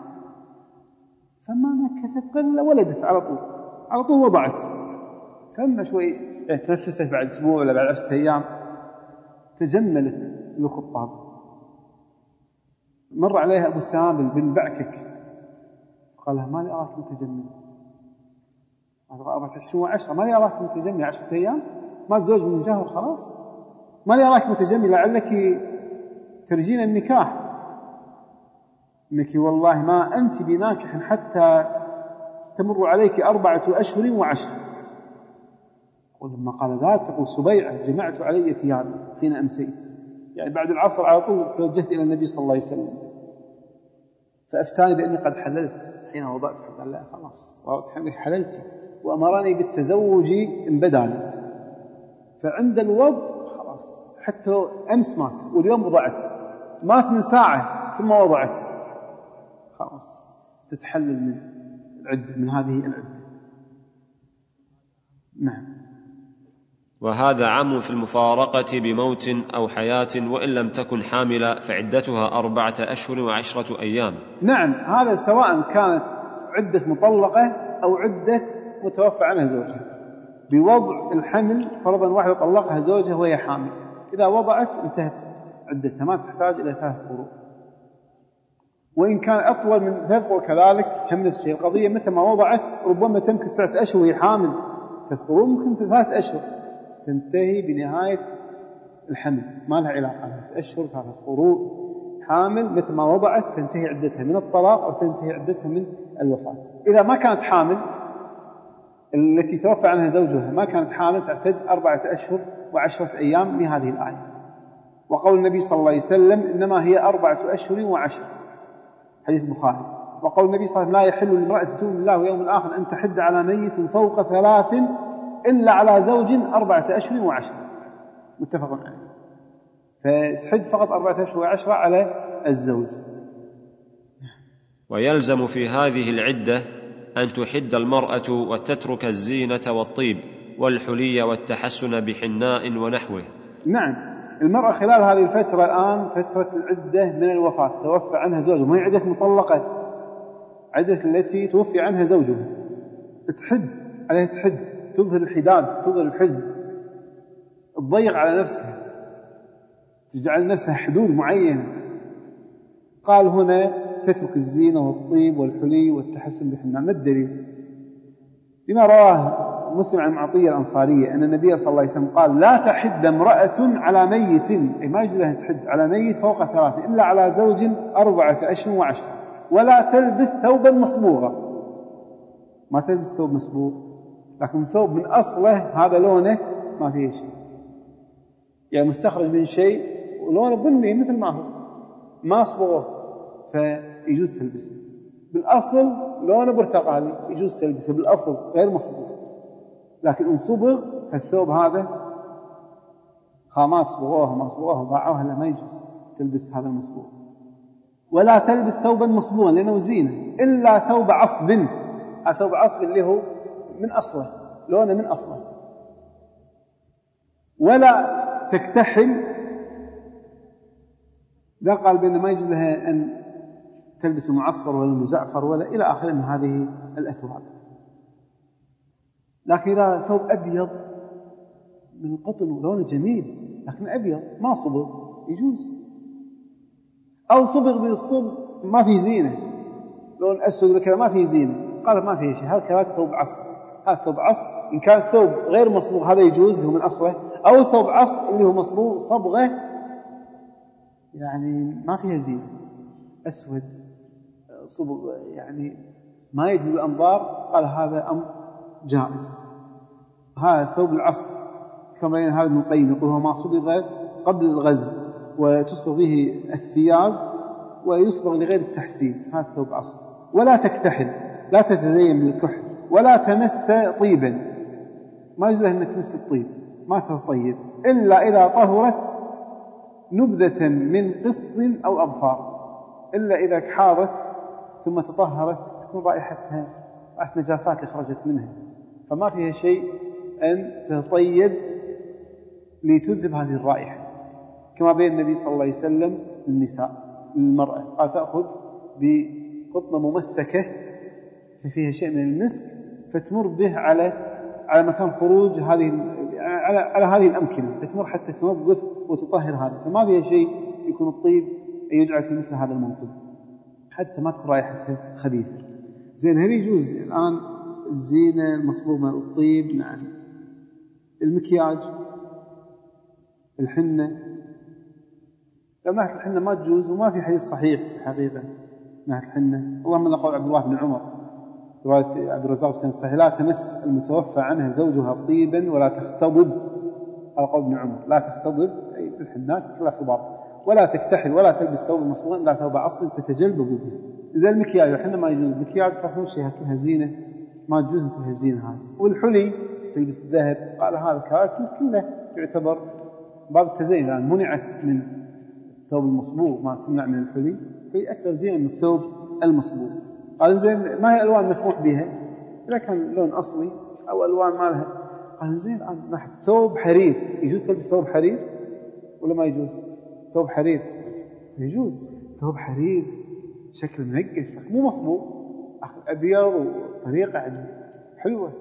فما مكثت قليلا ولدت على طول على طول وضعت. ثم شوي يعني تنفست بعد أسبوع ولا بعد عشرة أيام تجملت للخطاب. مر عليها أبو السامل بن بعكك قال لها ما لي أراك متجمل أربعة أشهر وعشرة، ما لي أراك متجمل عشرة أيام ما تزوج من شهر خلاص، ما لي أراك متجمل لعلك ترجين النكاح، إنك والله ما أنت بناكح حتى تمر عليك أربعة أشهر وعشر. ولما قال ذلك تقول سبيعة جمعت علي ثيابي حين أمسيت، يعني بعد العصر على طول توجهت إلى النبي صلى الله عليه وسلم فأفتاني بأني قد حللت حين وضعت. قال لا خلاص حللتي، وأمرني بالتزوج إن بداني. فعند الوضع خلاص حتى أمس مات واليوم وضعت، مات من ساعة ثم وضعت، خلاص تتحلل من العدة من هذه العدة. نعم. وهذا عام في المفارقة بموت أو حياة، وإن لم تكن حاملة فعدتها أربعة أشهر وعشرة أيام. نعم، هذا سواء كانت عدة مطلقة أو عدة متوفى عنها زوجها. بوضع الحمل فرضا واحدة طلقها زوجها وهي حامل، إذا وضعت انتهت عدتها ما تحتاج إلى ثلاث قروء، وإن كان أطول من ثلاث قروء كذلك هم نفس الشيء. القضية متى ما وضعت ربما تمكن تسعة أشهر وهي حامل، ثلاث قروء ممكن ثلاث أشهر تنتهي بنهاية الحمل، ما لها علاقة. ثلاث أشهر ثلاث قروء حامل متى ما وضعت تنتهي عدتها من الطلاق أو تنتهي عدتها من الوفاة. إذا ما كانت حامل التي توفى عنها زوجها ما كانت حامل تعتد أربعة أشهر وعشرة أيام لهذه الآية. وقول النبي صلى الله عليه وسلم إنما هي أربعة أشهر وعشر، حديث البخاري. وقول النبي صلى الله عليه وسلم لا يحل لامرأة تؤمن بالله واليوم الآخر أن تحد على ميت فوق ثلاث إلا على زوج أربعة أشهر وعشر، متفق عليه. فتحد فقط أربعة أشهر وعشرة على الزوج. ويلزم في هذه العدة أن تحد المرأة وتترك الزينة والطيب والحلي والتحسن بحناء ونحوه. نعم، المرأة خلال هذه الفترة الآن فترة العدة من الوفاة، توفى عنها زوجها، ما هي عدة مطلقة، عدة التي توفي عنها زوجها، تحد عليها تحد، تظهر الحداد، تظهر الحزن، تضيق على نفسها، تجعل نفسها حدود معينة. قال هنا تترك الزينة والطيب والحلي والتحسن بحناء. ما الدليل؟ بما رواه مسلم عن عطية الأنصارية أن النبي صلى الله عليه وسلم قال لا تحد امرأة على ميت، أي ما يجوز لها تحد على ميت فوق ثلاثة إلا على زوج أربعة أشهر وعشرة، ولا تلبس ثوبا مصبوغا. ما تلبس ثوب مصبوغ، لكن ثوب من أصله هذا لونه ما فيه شيء، يعني مستخرج من شيء ولونه بني مثل ما هو ما صبغه فيجوز تلبسه. بالأصل لونه برتقالي يجوز تلبسه بالأصل غير مصبوغ، لكن إن صبغ الثوب هذا خامات صبغوها ما صبغوها وباعوها لا ما يجوز تلبس هذا المصبوغ. ولا تلبس ثوبا مصبوغا لأنه زينة إلا ثوب عصب، ثوب عصب اللي هو من أصله لونه من أصله. ولا تكتحل، ذا قال بأن ما يجوز لها أن تلبس المعصفر ولا المزعفر ولا إلى آخر من هذه الأثواب. لكن إذا ثوب أبيض من القطن ولونه جميل لكن أبيض ما صبغ يجوز، أو صبغ بالصبغ ما في زينة لون أسود وكذا ما في زينة، قال ما فيه شيء، هذا كذلك ثوب عصب. هذا ثوب عصب إن كان ثوب غير مصبوغ هذا يجوز اللي هو من أصله، أو ثوب عصب اللي هو مصبوغ صبغة يعني ما فيها زينة، أسود صبغ يعني ما يجذب الأنظار، قال هذا أمر جائز. هذا ثوب العصر كما بين هذا ابن القيم يقول هو ما صبغ قبل الغزل وتصبغ به الثياب ويصبغ لغير التحسين، هذا ثوب عصر. ولا تكتحل، لا تتزين بالكحل، ولا تمس طيبا، ما يجوز أن تمس الطيب، ما تتطيب إلا إذا طهرت نبذة من قسط أو أظفار، إلا إذا حاضت ثم تطهرت تكون رائحتها رائحة نجاسات اللي خرجت منها، فما فيها شيء أن تتطيب لتذهب هذه الرائحة. كما بين النبي صلى الله عليه وسلم للنساء للمرأة قال تأخذ بقطنة ممسكة فيها شيء من المسك فتمر به على على مكان خروج هذه على على هذه الأمكنة، فتمر حتى تنظف وتطهر هذا، فما فيها شيء يكون الطيب يجعل في مثل هذا الموطن حتى ما تكون رائحتها خبيثة. زين، هل يجوز الآن الزينة المصبوغة الطيب؟ نعم. المكياج، الحنة، لما نحكي الحنة ما تجوز، وما في حديث صحيح في الحقيقة نحكي الحنة. اللهم من قول عبد الله بن عمر رواية عبد الرزاق بن صحيح لا تمس المتوفى عنها زوجها طيبا ولا تختضب، على قول ابن عمر لا تختضب أي الحنات كلها خضاب، ولا تكتحل ولا تلبس ثوب مصبوغا إلا ثوب عصب تتجلبب به. زي المكياج، الحنة ما يجوز، المكياج تعرفون شيء كلها زينة ما تجوز مثل الزينة هذه. والحلي تلبس الذهب، قال هذا الكلام كله يعتبر باب التزين، لأن منعت من الثوب المصبوغ ما تمنع من الحلي، هي أكثر زينة من الثوب المصبوغ. قال زين ما هي الألوان مسموح بها إذا كان لون أصلي أو ألوان ما لها؟ قال زين الآن نحن ثوب حرير يجوز تلبس ثوب حرير ولا ما يجوز؟ ثوب حرير يجوز، ثوب حرير شكل منقش مو مصبوغ، أبيض وطريقة يعني حلوة،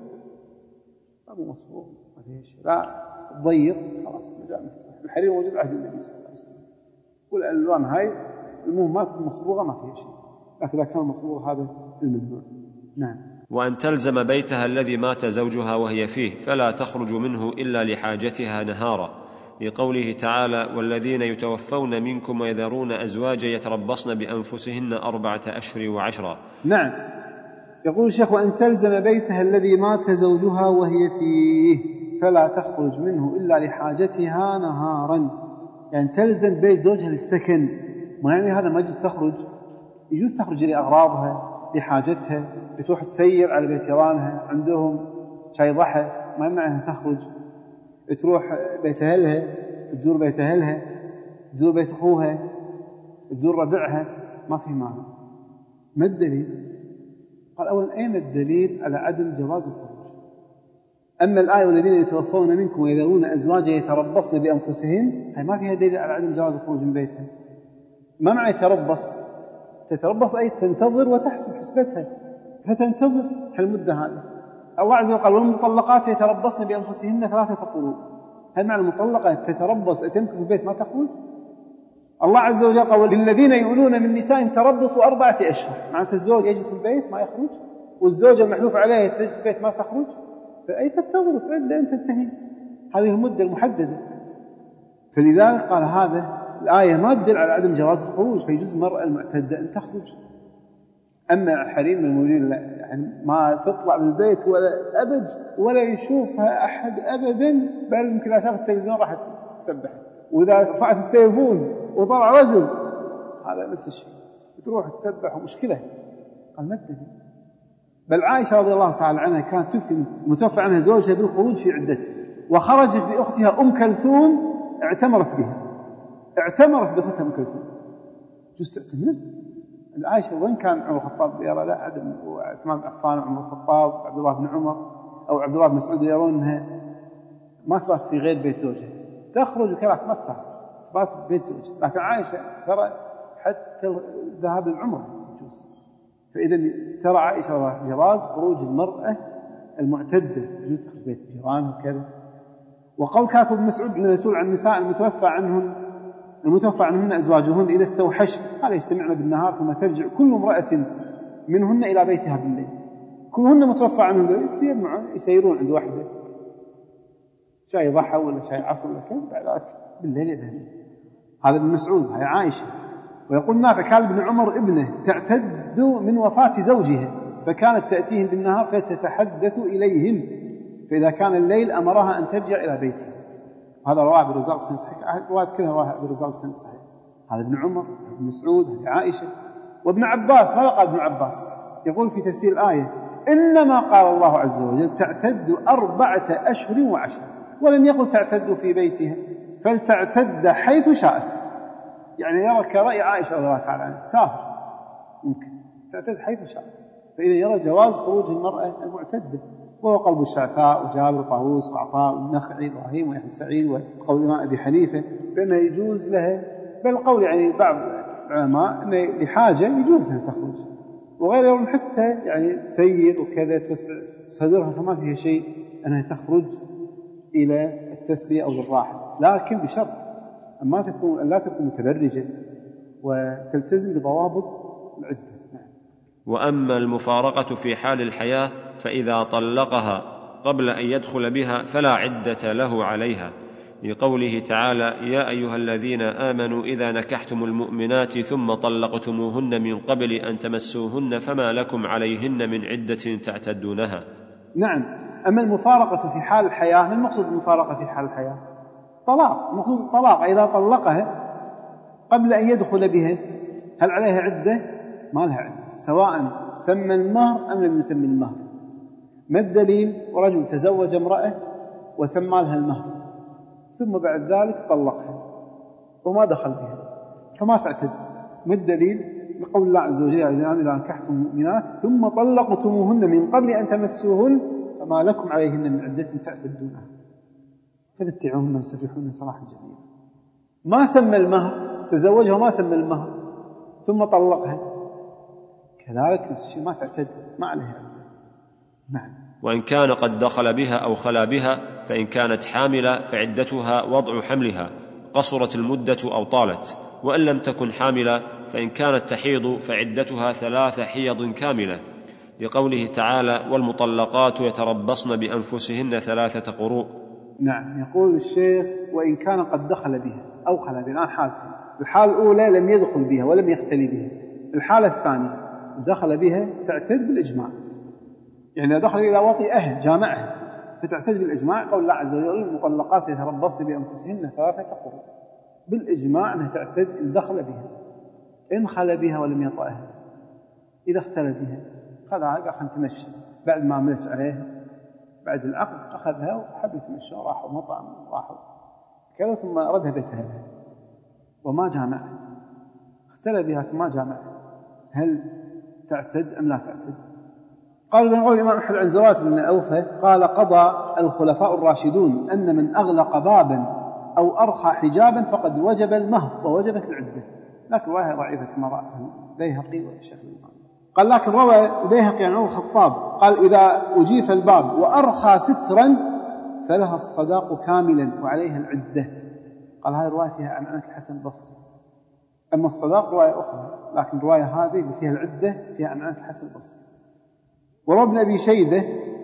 مو مصبوغ ما فيها شيء، لا ضيق خلاص مجال مفتوح. الحرير موجود عهد النبي صلى الله عليه وسلم، والألوان هاي المهم ما تكون مصبوغة ما فيها شيء، لكن إذا كان مصبوغ هذا الممنوع. نعم. وأن تلزم بيتها الذي مات زوجها وهي فيه فلا تخرج منه إلا لحاجتها نهارا، لقوله تعالى والذين يتوفون منكم ويذرون أزواجا يتربصن بأنفسهن أربعة أشهر وعشرا. نعم. يقول الشيخ وأن تلزم بيتها الذي مات زوجها وهي فيه فلا تخرج منه إلا لحاجتها نهارا، يعني تلزم بيت زوجها للسكن، ما يعني هذا ما يجوز تخرج، يجوز تخرج لأغراضها لحاجتها، بتروح تسير على بيت يرانها عندهم شاي ضحى ما يمنع أنها تخرج، تروح بيت أهلها تزور بيت أهلها تزور بيت أخوها تزور ربعها ما في مانع. ما الدليل؟ قال أولا أين الدليل على عدم جواز الخروج؟ أما الآية والذين يتوفون منكم ويذرون أزواجا يتربصن بأنفسهن هي ما فيها دليل على عدم جواز الخروج من بيتها. ما معنى يتربص؟ تتربص أي تنتظر وتحسب حسبتها، فتنتظر المدة هذه. الله عز وجل قال والمطلقات يتربصن بأنفسهن ثلاثة قروء، هل معنى المطلقة تتربص تمكث في البيت ما تخرج؟ الله عز وجل قال للذين يؤلون من نساء تربصوا أربعة أشهر، معنى الزوج يجلس في البيت ما يخرج والزوجة المحلوف عليها تجلس في البيت ما تخرج، فأي تنتظر وتعد أن تنتهي هذه المدة المحددة. فلذلك قال هذا الآية ما تدل على عدم جواز الخروج، فيجوز المرأة المعتدة أن تخرج. أما حريم المولين يعني ما تطلع من البيت ولا أبد ولا يشوفها أحد أبدا، بل يمكن إذا شافت التلفزيون راح تسبح، وإذا رفعت التليفون وطلع رجل هذا نفس الشيء تروح تسبح ومشكلة. قال ما الدليل؟ بل عائشة رضي الله تعالى عنها كانت تفتي متوفى عنها زوجها بالخروج في عدته، وخرجت بأختها أم كلثوم اعتمرت بها، اعتمرت بأختها أم كلثوم. جوز تعتمر العائشة وين كان عمر الخطاب يرى لا عدم، وعثمان بن عفان وعمر الخطاب وعبد الله بن عمر أو عبد الله بن مسعود يرون أنها ما ثبت في غير بيت زوجها، تخرج وكذا ما تصح ثبت بيت زوجها. لكن عائشة ترى حتى الذهاب للعمرة يجوز. فإذا ترى عائشة رضي الله عنها جواز خروج المرأة المعتدة يجوز تخرج بيت جيرانها وكذا. وقول كعب بن مسعود أنه يسول عن النساء المتوفى عنهن المتوفى عنهن أزواجهن إذا استوحشن قال يجتمعن بالنهار ثم ترجع كل امرأة منهن إلى بيتها بالليل، كلهن متوفى عنهن زوجها يسيرون عند واحدة شاي ضحى ولا شاي عصر ولا كذا، بعد ذلك بالليل يذهبون. هذا ابن مسعود، هاي عائشة. ويقول نافع كان ابن عمر ابنه تعتد من وفاة زوجها فكانت تأتيهم بالنهار فتتحدث إليهم، فإذا كان الليل أمرها أن ترجع إلى بيتها. هذا رواه عبد الرزاق بسند صحيح، الروايات كلها رواه عبد الرزاق بسند صحيح. هذا ابن عمر، ابن مسعود، هذه عائشة. وابن عباس ماذا قال ابن عباس؟ يقول في تفسير الآية إنما قال الله عز وجل تعتد أربعة أشهر وعشر، ولم يقل تعتد في بيتها، فلتعتد حيث شاءت. يعني يرى كرأي عائشة رضي الله تعالى عنها، تسافر ممكن تعتد حيث شاءت، فإذا يرى جواز خروج المرأة المعتدة. وهو قلب الشعثاء وجابر وطاووس وعطاء والنخعي وإبراهيم ويحيى بن سعيد وقول الإمام أبي حنيفة بأنه يجوز لها، بل قول يعني بعض العلماء أنه لحاجة يجوز لها تخرج، وغيرهم حتى يعني سيد وكذا توسع صدرها فما فيها شيء أنها تخرج إلى التسلية أو للراحة، لكن بشرط أن ما تكون أن لا تكون متبرجة وتلتزم بضوابط العدة. وأما المفارقة في حال الحياة فإذا طلقها قبل أن يدخل بها فلا عدة له عليها، لقوله تعالى يا أيها الذين آمنوا إذا نكحتم المؤمنات ثم طلقتموهن من قبل أن تمسوهن فما لكم عليهن من عدة تعتدونها. نعم. أما المفارقة في حال الحياة، ما المقصود المفارقة في حال الحياة؟ طلاق، مقصود الطلاق إذا طلقها قبل أن يدخل بها هل عليها عدة؟ ما لها عدة، سواء سمى المهر أم لم يسمي المهر. ما الدليل؟ ورجل تزوج امرأة وسمى لها المهر ثم بعد ذلك طلقها وما دخل بها فما تعتد. ما الدليل؟ لقول الله عز وجل إذا نكحتم المؤمنات ثم طلقتموهن من قبل أن تمسوهن فما لكم عليهن من عدة تعتدونها فمتعوهن وسرحوهن سراحا جميلا. ما سمى المهر، تزوجها وما سمى المهر ثم طلقها، كذلك الشيء ما تعتد، ما عليها عدة. نعم. وإن كان قد دخل بها أو خلا بها فإن كانت حاملة فعدتها وضع حملها قصرت المدة أو طالت، وإن لم تكن حاملة فإن كانت تحيض فعدتها ثلاث حيض كاملة، لقوله تعالى والمطلقات يتربصن بأنفسهن ثلاثة قروء. نعم. يقول الشيخ وإن كان قد دخل بها أو خلا بها، الآن حالتين، الحالة الأولى لم يدخل بها ولم يختلي بها، الحالة الثانية دخل بها تعتد بالإجماع، يعني إذا دخل إلى وطئه جامعها فتعتد بالإجماع. قول الله عز وجل المطلقات يتربصن بأنفسهن ثلاثة قروء، بالإجماع أنها تعتد إن دخل بها. إن خلا بها ولم يطأها، إذا اختلى بها خذها قال خلنا نتمشى، بعد ما عملت عليها بعد العقد أخذها وحب يتمشى وراحوا مطعم وراحوا كذا ثم ردها بيتها لها وما جامعها، اختلى بها فما جامعها، هل تعتد أم لا تعتد؟ قال بن قول الإمام أحمد عن زوات بن أوفى قال قضى الخلفاء الراشدون أن من أغلق بابا أو أرخى حجابا فقد وجب المهر ووجبت العدة، لكن رواية ضعيفة كما رأى البيهقي والشيخ الإمام. قال لكن روى البيهقي عن عمر الخطاب قال إذا أجيف الباب وأرخى سترا فلها الصداق كاملا وعليها العدة. قال هذه الرواية فيها عن عنك الحسن البصري، أما الصداق رواية أخرى، لكن الرواية هذه اللي فيها العدة فيها عن عنك الحسن البصري. وروى ابن أبي شيبة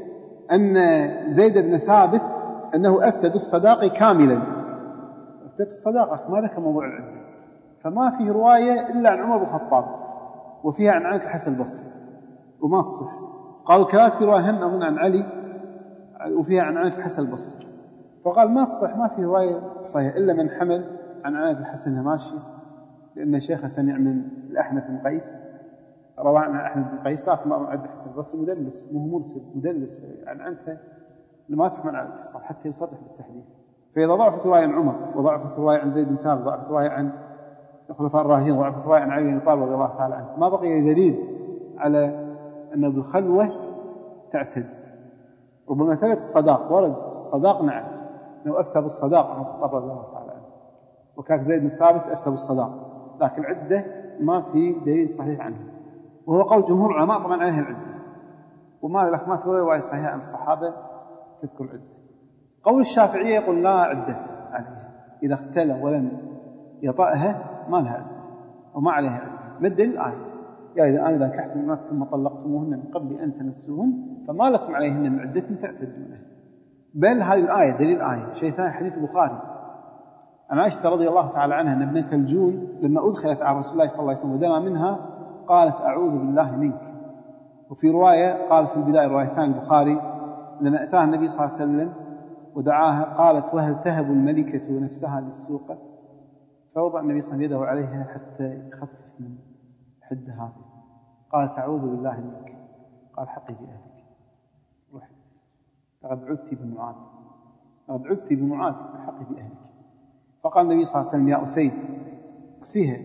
أن زيد بن ثابت أنه أفتى بالصداق كاملا، أفتى بالصداق ما ذكر موضوع العدة، فما فيه رواية إلا عن عمر بن الخطاب وفيها عن عنك الحسن البصري وما تصح. قالوا كذلك في رواية هم أظن عن علي وفيها عن عنك الحسن البصري، فقال ما تصح، ما فيه رواية صحيحة إلا من حمل عن عنك الحسن هماشي، لأن الشيخ سمع من الأحنف بن قيس، روى عن أحنف بن قيس، لكن ما عند الحسن البصري مدلس، مو مرسل مدلس عن عنته لما تحمل على الاتصال حتى يصرح بالتحديث. فإذا ضعفت رواية عن عمر وضعفت رواية عن زيد بن ثابت ضعفت رواية عن الخلفاء الراشدين ضعفت رواية عن علي بن طالب رضي الله تعالى عنه، ما بقي دليل على أن بالخلوة تعتد. ربما ثبت الصداق، ورد الصداق نعم، لو أفتى بالصداق عن الخطاب رضي الله تعالى عنه، وكان زيد بن ثابت أفتى بالصداق، لكن العدة ما في دليل صحيح عنه، وهو قول جمهور العلماء طبعا عليها العدة، وما لك ما في رواية صحيحة عن الصحابة تذكر العدة. قول الشافعية يقول لا عدة عليها، إذا اختلى ولم يطأها ما لها عدة وما عليها عدة. ما الدليل؟ الآية يا إذا أنا إذا نكحتم المؤمنات ثم طلقتموهن من قبل أن تمسوهن فما لكم عليهن من عدة تعتدونها. بل هذه الآية دليل آية. شيء ثاني حديث البخاري عن عائشة رضي الله تعالى عنها أن ابنة الجون لما أدخلت على رسول الله صلى الله عليه وسلم ودنا منها قالت أعوذ بالله منك. وفي رواية قالت في البداية روايتان البخاري لما أتاها النبي صلى الله عليه وسلم ودعاها قالت وهل تهب الملكة نفسها للسوق؟ فوضع النبي صلى الله عليه وسلم يده عليها حتى يخفف من حد هذه. قالت أعوذ بالله منك. قال حقي بأهلك روح لقد عذت بمعاذ لقد عذت بمعاذ حقي بأهلك. فقال النبي صلى الله عليه وسلم يا أسيد اكسيها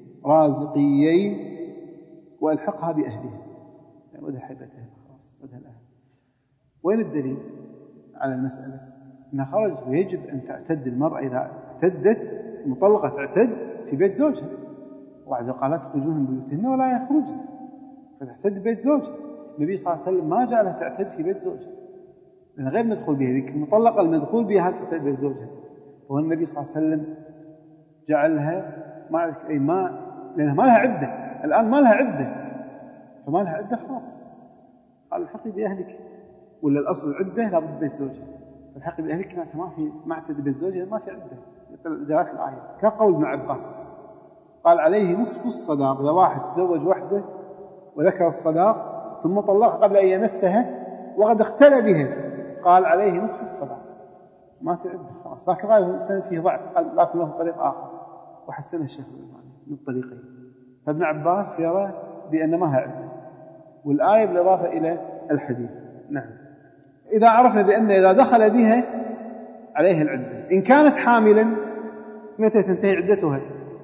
رازقيين وألحقها بأهلها يعني وذا حيبتها خلاص وذا الأهل. وين الدليل على المسألة؟ أنها خرج ويجب أن تعتد المرأة إذا اعتدت مطلقة تعتد في بيت زوجها. الله عز وجل قال لا تخرجون من بيوتهن ولا يخرجن فتعتد بيت زوجها. النبي صلى الله عليه وسلم ما جعلها تعتد في بيت زوجها لأن غير مدخول بها ذيك المطلقة المدخول بها تعتد بيت زوجها. وهو النبي صلى الله عليه وسلم جعلها ما أي ما لأنها ما لها عدة الآن ما لها عدة فما لها عدة خلاص قال الحقي بأهلك ولا الأصل عدة لابد بيت زوجها الحقي بأهلك معناتها ما في ما اعتد بيت زوجها ما في عدة. دلالة الآية كقول ابن عباس قال عليه نصف الصداق إذا واحد تزوج وحده وذكر الصداق ثم طلقها قبل أن يمسها وقد اختلى بها قال عليه نصف الصداق ما في عدة خلاص. لكن غالبا السند فيه ضعف قال لكن له طريق آخر وحسنه الشيخ الألباني من الطريقين. فابن عباس يرى بأن ما لها عدة والآية بالإضافة إلى الحديث. نعم. إذا عرفنا بأن إذا دخل بها عليه العدة إن كانت حاملا متى تنتهي عدتها؟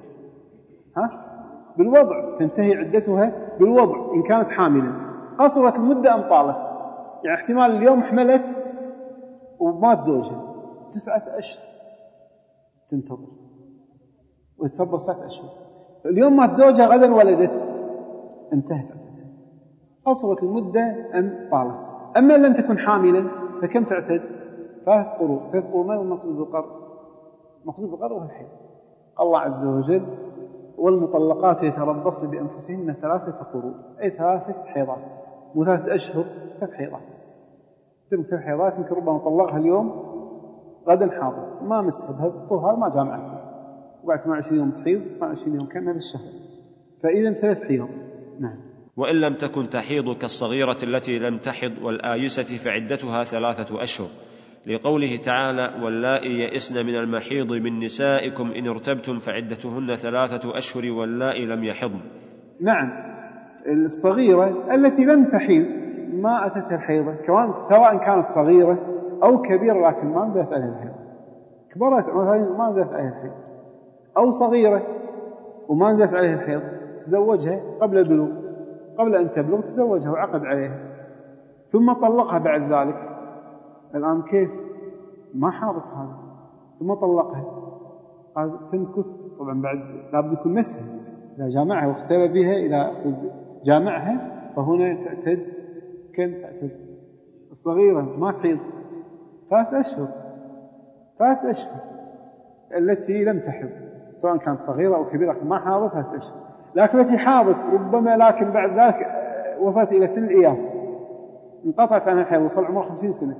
ها؟ بالوضع تنتهي عدتها بالوضع إن كانت حاملا. قصرت المدة أم طالت؟ يعني احتمال اليوم حملت ومات زوجها تسعة أشهر تنتظر وتتربص تسعة أشهر. اليوم مات زوجها غدا ولدت انتهت عدتها. قصرت المدة أم طالت؟ أما لم تكن حاملا فكم تعتد؟ ثلاث قروء. ثلاث قروء ما هو المقصود بالقرء؟ المقصود بالقرء هو الحيض. الله عز وجل والمطلقات يتربصن بأنفسهن ثلاثة قروء أي ثلاثة حيضات مو ثلاثة أشهر ثلاث حيضات. تم ثلاث حيضات يمكن ربما طلقها اليوم غدا حاضت ما مسها بهذا الطهر ما جامعها وبعد ثمانية وعشرين يوم تحيض ثمانية وعشرين يوم كانها بالشهر فإذا ثلاث حيض. نعم. وإن لم تكن تحيض كالصغيرة التي لم تحض والآيسة فعدتها ثلاثة أشهر لقوله تعالى واللائي يئسن من المحيض من نسائكم إن ارتبتم فعدتهن ثلاثة أشهر واللائي لم يحضن. نعم. الصغيرة التي لم تحيض ما أتتها الحيضة كمان سواء كانت صغيرة أو كبيرة لكن ما نزلت عليها الحيض كبرت ما نزلت عليها الحيض أو صغيرة وما نزلت عليها الحيض تزوجها قبل البلوغ قبل أن تبلغ تزوجها وعقد عليها ثم طلقها بعد ذلك. الآن كيف ما حاضت هذا ثم طلقها قال تنكث طبعا بعد لابد يكون مسها إذا جامعها واختلى بها إذا جامعها فهنا تعتد كم تعتد؟ الصغيرة ما تحيض ثلاث أشهر ثلاث أشهر التي لم تحض سواء كانت صغيرة أو كبيرة ما حاضت ثلاث أشهر. لكن التي حاضت ربما لكن بعد ذلك وصلت إلى سن الإياس انقطعت عن الحيض وصل عمره خمسين سنة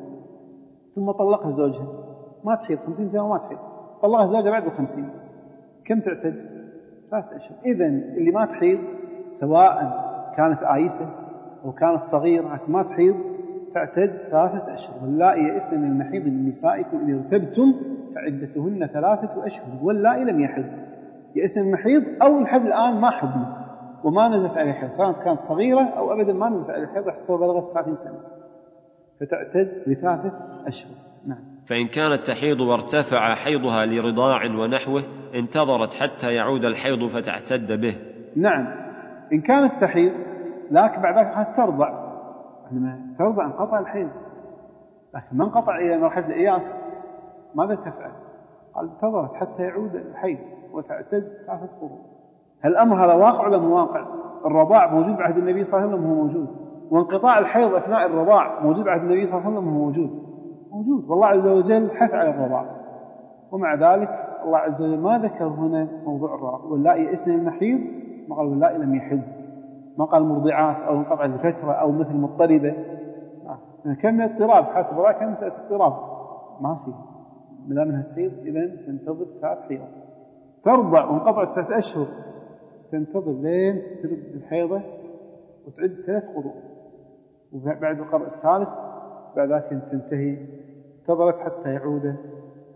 ثم طلقها زوجها ما تحيض خمسين سنة وما تحيض طلقها زوجها بعد الخمسين كم تعتد؟ ثلاث أشهر. إذن اللي ما تحيض سواء كانت آيسة أو كانت صغيرة ما تحيض تعتد ثلاثة أشهر. واللائي يئسن من المحيض من نسائكم إن ارتبتم فعدتهن ثلاثة أشهر واللائي لم يحض. يئسن من المحيض أو لحد الآن ما حضن وما نزلت عليه حيض سواء كانت صغيرة أو أبدا ما نزلت عليه حيض حتى بلغت ثلاثين سنة فتعتد لثلاثة أشهر. نعم. فإن كانت تحيض وارتفع حيضها لرضاع ونحوه انتظرت حتى يعود الحيض فتعتد به. نعم. إن كانت تحيض لكن بعد ذلك قد ترضع عندما ترضع انقطع الحيض لكن ما انقطع إلى مرحلة الإياس ماذا تفعل؟ قال انتظرت حتى يعود الحيض وتعتد ثلاثة قروء. هل الأمر هذا واقع ولا مو واقع؟ الرضاع موجود بعهد النبي صلى الله عليه وسلم هو موجود وانقطاع الحيض أثناء الرضاع موجود بعهد النبي صلى الله عليه وسلم هو موجود موجود والله عز وجل حث على الرضاع ومع ذلك الله عز وجل ما ذكر هنا موضوع الرضاع. واللائي يئسن من المحيض ما قال واللائي لم يحض ما قال مرضعات أو انقطع لفترة أو مثل مضطربة. كم اضطراب حتى الرضاع كم مسألة اضطراب ما فيه ما دام انها تحيض إذا تنتظر ثلاث حيض. ترضع وانقطع تسعة أشهر تنتظر لين ترد الحيضة وتعد ثلاث قروء، وبعد القرء الثالث بعد ذلك تنتهي. انتظرت حتى يعود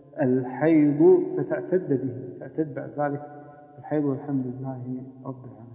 الحيض فتعتد به، تعتد بعد ذلك الحيض، والحمد لله رب العالمين.